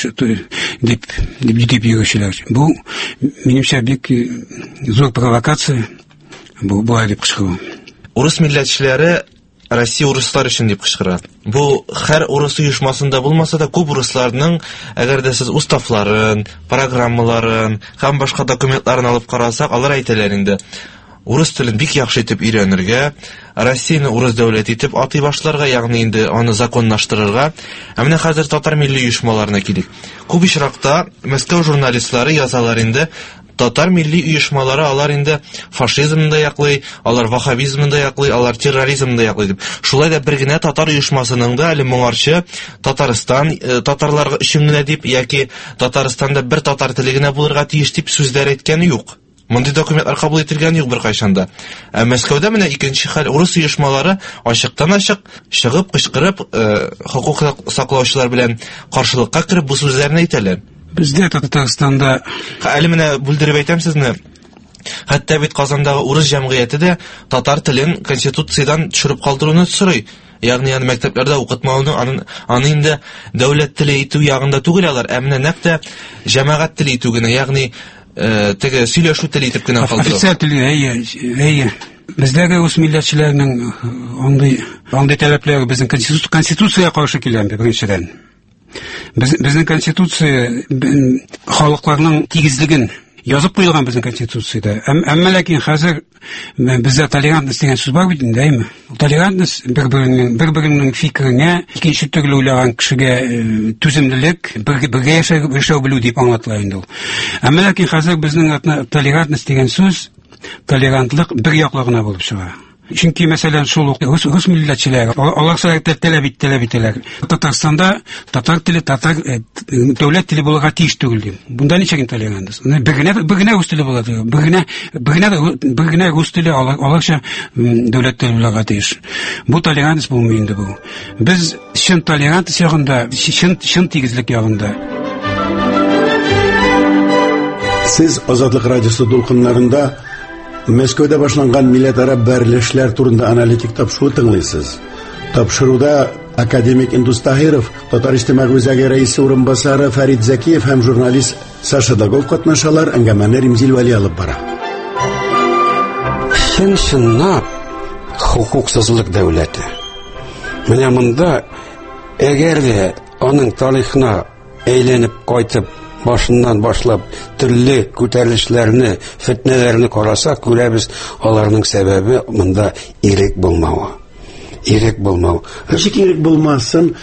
дип дип дип йөрүчеләр. Бу минемчә бик зур провокация. Бу бу дип кычкыру. Урыс милләтчеләре Россия урыслар өчен дип кычкыра. Бу һәр урыс оешмасында булмаса да күп урысларның, әгәр дә сез уставларын, программаларын һәм башка документларын алып карасак, алар әйтәләр инде. Урыс телен бик яхшы итеп өйрәнергә, Россияны урыс дәүләт итеп атый башларга, ягъни инде аны законлаштырырга. Ә менә хәзер татар милли оешмаларына килик. Күп очракта Мәскәү журналистлары язалар инде, татар милли оешмалары алар инде фашизмны да яклый, алар ваххабизмны да яклый, алар терроризмны да яклый дип. Шулай да бер генә татар оешмасының да әле моңарчы Татарстан татарларга өчен генә дип яки Татарстанда бер татар теле генә булырга тиеш дип сүзләр әйткәне юк. Мондый документлар кабул ителгән юк бер кайчанда. Ә Мәскәүдә менә икенче хәл урыс оешмалары ачыктан-ачык чыгып, кычкырып, хукук саклаучылар белән каршылыкка кирип бу сүзләрне әйтәләр. Бездә Татарстанда әле менә бүлдереп әйтәм сезне. Хәтта бит Казандагы урыс җәмгыяте дә татар телен конституциядан төшереп калдыруны сорый. Ягъни аны мәктәпләрдә укытмауны, аны аны инде дәүләт теле итү ягында түгел алар, ә менә нәкъ җәмәгать теле итү генә, ягъни теге сөйләшү теле итеп кенә калдыру. Официаль теле, әйе, әйе. Бездәге үз милләтчеләрнең андый андый таләпләре безнең конституциягә каршы килгән беренчедән. Безнең конституция халыкларның тигезлеген язып куелган безнең конституциядә. Әмма ләкин хәзер бездә толерантность дигән сүз бар бит инде, әйме? Толерантность бер-беренең бер-беренең фикеренә, икенче төрле уйлаган кешегә түземлелек, бергә яшәү белү дип аңлатыла инде ул. Әмма ләкин хәзер безнең толерантность дигән сүз толерантлык бер яклы гына булып чыга. Чөнки мәсәлән шул ук рус милләтчеләре алар сәләтләр таләп итәләр. Татарстанда татар теле, татар дәүләт теле булырга тиеш түгел ди. Бунда ничек толерантность? Бер генә бер генә рус теле була. Бер генә бер генә бер генә рус теле аларча дәүләт теле булырга тиеш. Бу толерантность булмый инде бу. Без чын толерантность ягында, чын чын тигезлек ягында. Сез Азатлык радиосы дулкыннарында Мәскәүдә башланган милләтара берләшләр турында аналитик тапшыру тыңлыйсыз. Тапшыруда академик Индус Таһиров, Татар иҗтимагый үзәге рәисе урынбасары Фәрит Зәкиев һәм журналист Саша Дагов катнашалар, әңгәмәне Римзил Вәли алып бара. Чын-чынлап хукуксызлык дәүләте. Менә монда әгәр дә аның тарихына әйләнеп кайтып башыннан башлап төрле күтәрелешләрне, фетнәләрне карасак, күрәбез, аларның сәбәбе монда ирек булмауы. Ирек булмау. Ничек ирек булмасын?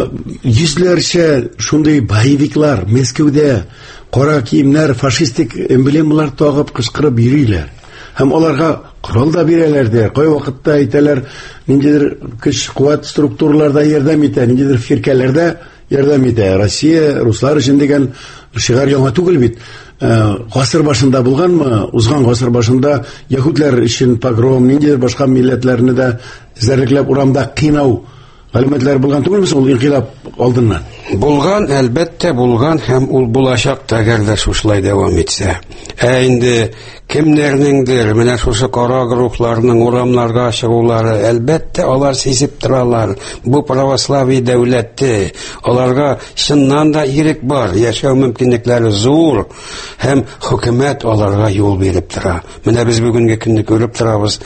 Йөзләрчә шундый боевиклар Мәскәүдә кара киемнәр, фашистик эмблемалар тагып кычкырып йөриләр. Һәм аларга корал да бирәләр дә, кай вакытта әйтәләр, ниндидер көч-куәт структураларда ярдәм итә, ниндидер фиркәләрдә ярдәм итә. Россия, руслар өчен дигән шигар яңа түгел бит. Гасыр башында булганмы? Узган гасыр башында яһүдләр өчен погром, ниндидер башка милләтләрне дә зәрлекләп урамда кыйнау галәмәтләр булган түгелме ул инкыйлаб алдыннан? Булган, әлбәттә булган, һәм ул булачак та, әгәр дә шушылай дәвам итсә. Ә инде кемнәрнеңдер менә шушы кара группларның урамнарга чыгулары, әлбәттә алар сизеп торалар. Бу православие дәүләте, аларга чыннан да ирек бар, яшәү мөмкинлекләре зур, һәм хөкүмәт аларга юл биреп тора. Менә без бүгенге көнне күреп торабыз,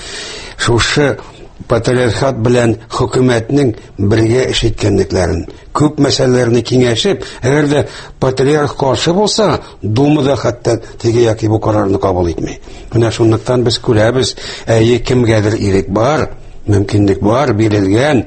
шушы патриархат белән хөкүмәтнең бергә эш иткәнлекләрен, күп мәсьәләләрне киңәшеп, әгәр дә патриарх каршы булса, думада хәтта теге яки бу карарны кабул итми. Менә шунлыктан без күрәбез, әйе, кемгәдер ирек бар, мөмкинлек бар, бирелгән,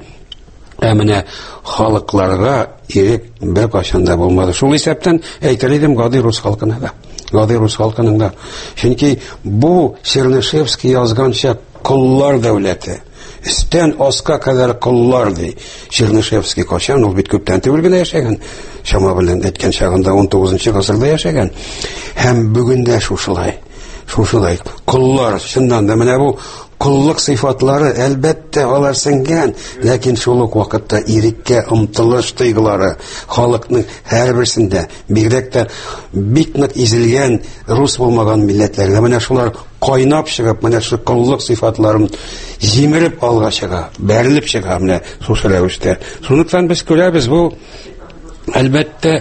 ә менә халыкларга ирек бер кашан да булмады. Шул исәптән әйтер идем гади рус халкына да, гади рус халкының да. Чөнки бу Чернышевский язганча куллар дәүләте, Истән аска кадәр куллар ди. Чернышевский качан, ул бит күптән түгел генә яшәгән. Шама белән әйткән чагында он тугызынчы гасырда яшәгән. Һәм бүген дә шушылай. Шушылай. Куллар, чыннан да менә бу куллык сыйфатлары әлбәттә алар сеңгән, ләкин шул ук вакытта иреккә омтылыш тойгылары халыкның һәрберсендә, бигрәк тә бик нык изелгән рус булмаган милләтләргә менә шулар кайнап чыгып, менә шу куллык сыйфатларын җимереп алга чыга, бәрелеп чыга менә шушы рәвештә. Шунлыктан без күрәбез, бу әлбәттә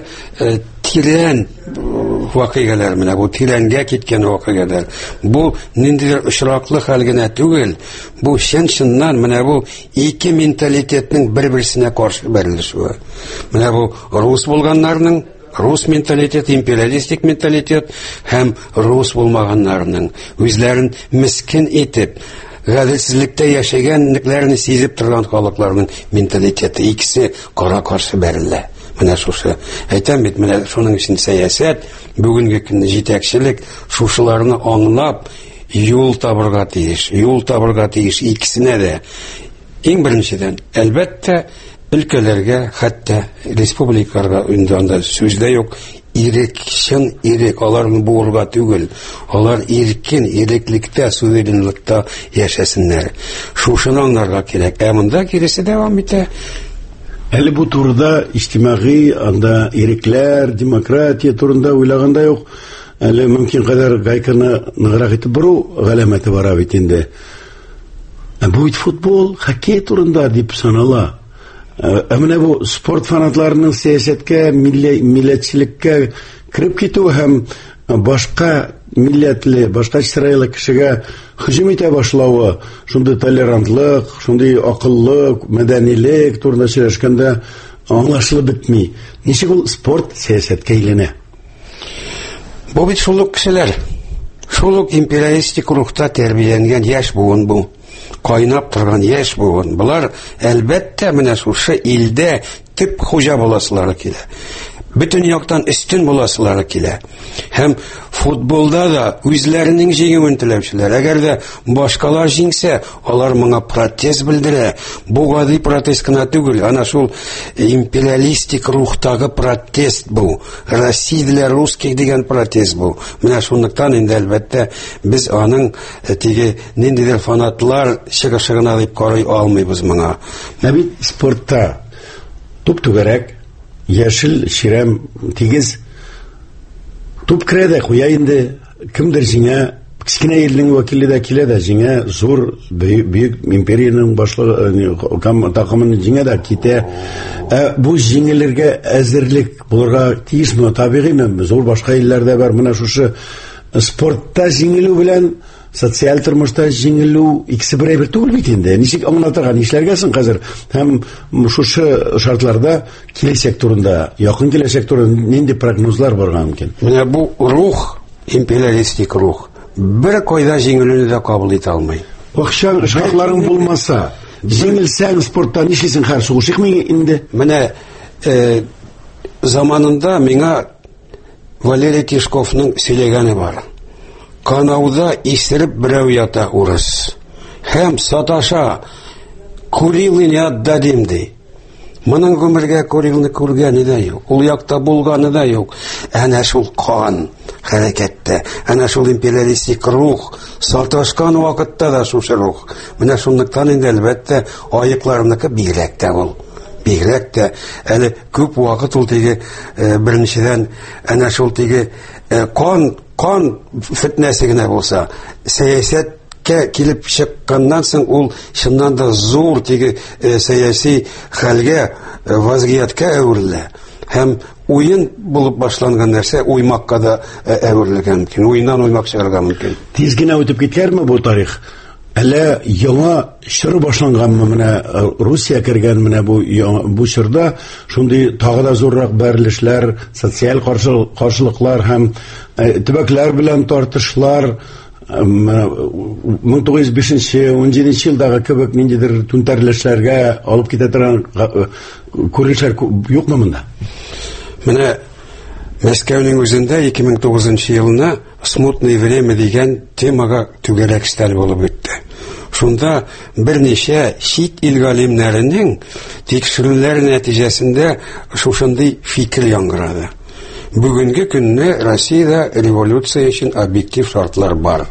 тирән вакыйгалар, менә бу тирәнгә киткән вакыйгалар. Бу ниндидер очраклы хәл генә түгел. Бу чын-чыннан менә бу ике менталитетның бер-берсенә каршы бәрелешүе. Менә бу рус булганнарның рус менталитет, империалистик менталитет һәм рус булмаганнарның үзләрен мискин итеп, гаделсезлектә яшәгәнлекләрне сизеп торган халыкларның менталитеты икесе кара каршы бәрелә. Менә шушы. Әйтәм бит, менә шуның өчен сәясәт, бүгенге көнне җитәкчелек шушыларны аңлап, юл табырга тиеш, юл табырга тиеш икесенә дә. Иң беренчедән, әлбәттә, өлкәләргә, хәтта республикаларга инде сүздә юк, ирек, чын ирек, аларны буырга түгел, алар иркен, иреклектә, суверенлыкта яшәсеннәр. Шушыны аңларга кирәк. Ә монда киресе дәвам итә. Әле бу турыда иҗтимагый, анда ирекләр, демократия турында уйлаганда юк. Әле мөмкин кадәр гайканы ныграк итеп бору галәмәте бара бит инде. Бу бит футбол, хоккей турында дип санала. Ә менә бу спорт фанатларының сәясәткә, милләтчелеккә кирип китү һәм башка милләтле, башка чырайлы кешегә һөҗүм итә башлавы, шундый толерантлык, шундый акыллык, мәдәнилек турында сөйләшкәндә аңлашылып бетми. Ничек ул спорт сәясәткә әйләнә? Бу бит шул ук кешеләр, шул ук империалистик рухта тәрбияләнгән яшь буын бу. Кайнап торган яшь буын. Булар әлбәттә менә шушы илдә төп хуҗа буласылары килә. Бүтән яктан өстен буласылары килә. Һәм футболда да үзләренең җиңүен теләүчеләр. Әгәр дә башкалар җиңсә, алар моңа протест белдерә. Бу гади протест кына түгел, ана шул империалистик рухтагы протест бу. Россия для русских дигән протест бу. Менә шунлыктан инде әлбәттә без аның теге ниндидер фанатлар чыгышына дип карый алмыйбыз моңа. Ә бит спортта туп түгәрәк, яшел, ширәм, тигез туп керә дә куя инде, кемдер җиңә, кечкенә илнең вәкиле дә килә дә җиңә, зур бөек империяның башлыгы такымын җиңә дә китә. Ә бу җиңелергә әзерлек булырга тиешме? Табигыйме? Зур башка илләрдә бар. Менә шушы спортта җиңелү белән социаль тормышта җиңелү икесе берәйбер түгел бит инде. Ничек аңлатырга, нишләргә соң хәзер? Һәм шушы шартларда киләчәк турында, якын киләчәк турында нинди прогнозлар барга мөмкин? Менә бу рух, империалистик рух, бер кайда җиңелүне дә кабул итә алмый. Акчаң, шартларың булмаса, җиңелсәң спортта нишлисең һәр сугышык мин инде? Менә э, заманында миңа Валерий Тишковның сөйләгәне бар. Канауда исереп берәү ята урыс. Һәм саташа Курилны не отдадим ди. Моның гомергә Курилны күргәне дә юк. Ул якта булганы да юк. Әнә шул кан хәрәкәттә, әнә шул империалистик рух саташкан вакытта да шушы рух. Менә шунлыктан инде әлбәттә аекларыныкы бигрәк тә ул. Бигрәк тә әле күп вакыт ул теге э, беренчедән әнә шул теге э, кан кан фитнәсе генә булса, сәясәткә килеп чыкканнан соң ул чыннан да зур теге э, сәяси хәлгә, э, вазгияткә әверелә. Һәм уен булып башланган нәрсә уймакка да э, әверелергә мөмкин. Уеннан уймак чыгарга мөмкин. Тиз генә үтеп киткәнме бу тарих? Әле яңа чоры башланганмы менә Русия кергән менә бу бу чорда шундый тагы да зуррак бәрелешләр, социаль каршылыклар һәм төбәкләр белән тартышлар мең тугыз йөз бишенче - ун җиденче елдагы кебек ниндидер түнтәрлешләргә алып китә торган күренешләр юкмы монда? Менә Мәскәүнең үзендә ике мең тугызынчы елны «Смутное время» дигән темага түгәрәк стәл булып үтте. Шунда берничә чит ил галимнәренең тикшерүләр нәтиҗәсендә шушындый фикер яңгырады. Бүгенге көнне Россиядә революция өчен объектив шартлар бар.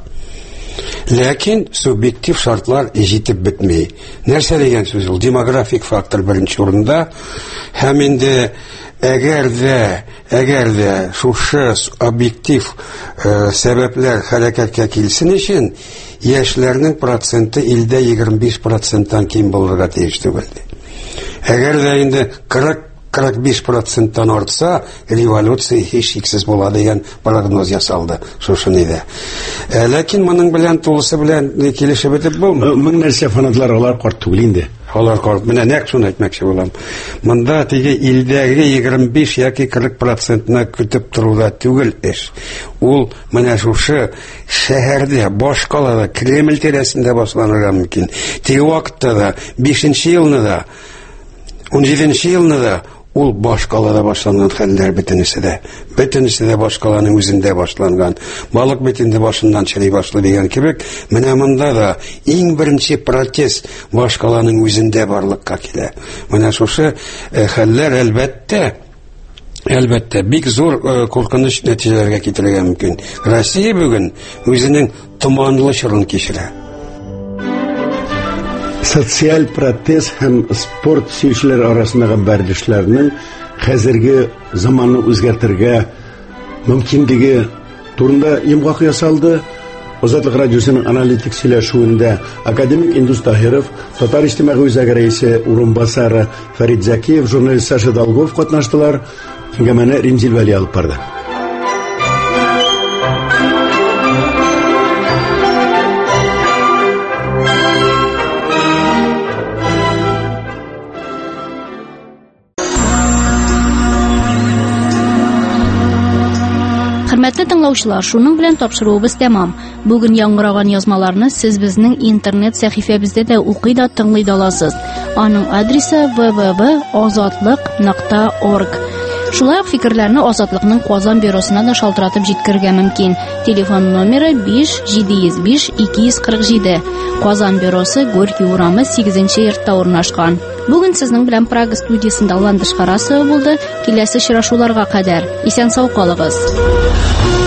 Ләкин субъектив шартлар җитеп бетми. Нәрсә дигән сүз ул? Демографик фактор беренче урында, һәм инде әгәр дә, әгәр дә шушы объектив э, сәбәпләр хәрәкәткә килсен өчен, яшьләрнең проценты илдә егерме биш проценттан ким булырга тиеш түгел. Әгәр дә инде кырык - кырык биш проценттан артса, революция һич шиксез була дигән прогноз ясалды шушы нидә. Ә, ләкин моның белән тулысы белән килешеп бетеп булмый. Мең нәрсә фанатлар алар карт түгел инде. Алар карт. Менә нәкъ шуны әйтмәкче булам. Монда теге илдәге егерме биш яки кырык процентны көтеп торуда түгел эш. Ул менә шушы шәһәрдә, баш калада, Кремль тирәсендә башланырга мөмкин. Теге вакытта да, бишенче елны да, ун җиденче елны да ул баш калада башланган хәлләр бөтенесе дә. Бөтенесе дә баш каланың үзендә башланган. Балык бит инде башыннан чыгый башлый дигән кебек, менә монда да иң беренче протест баш каланың үзендә барлыкка килә. Менә шушы э, хәлләр әлбәттә Әлбәттә, бик зур э, куркыныч нәтиҗәләргә китерергә мөмкин. Россия бүген үзенең томанлы чорын кичерә. Социаль протест һәм спорт сөючеләр арасындагы бәрелешләрнең хәзерге заманны үзгәртергә мөмкинлеге турында йомгак ясалды. Азатлык радиосының аналитик сөйләшүендә академик Индус Таһиров, Татар иҗтимагый үзәге рәисе урынбасары Фәрит Закиев, журналист Саша Долгов катнаштылар. Әңгәмәне Ринзил Вәли алып барды. Хөрмәтле тыңлаучылар, шуның белән тапшыруыбыз тәмам. Бүген яңгыраган язмаларны сез безнең интернет сәхифәбездә дә укый да тыңлый да аласыз. Аның адресы дабл ю дабл ю дабл ю точка азатлык точка орг. Шулай ук фикерләрне Азатлыкның Казан бюросына да шалтыратып җиткерергә мөмкин. Телефон номеры биш җиде йөз биш ике йөз кырык җиде. Казан бюросы Горький урамы сигезенче йортта урнашкан. Бүген сезнең белән Прага студиясендә Ландыш Харасова булды. Киләсе очрашуларга кадәр исән сау калыгыз.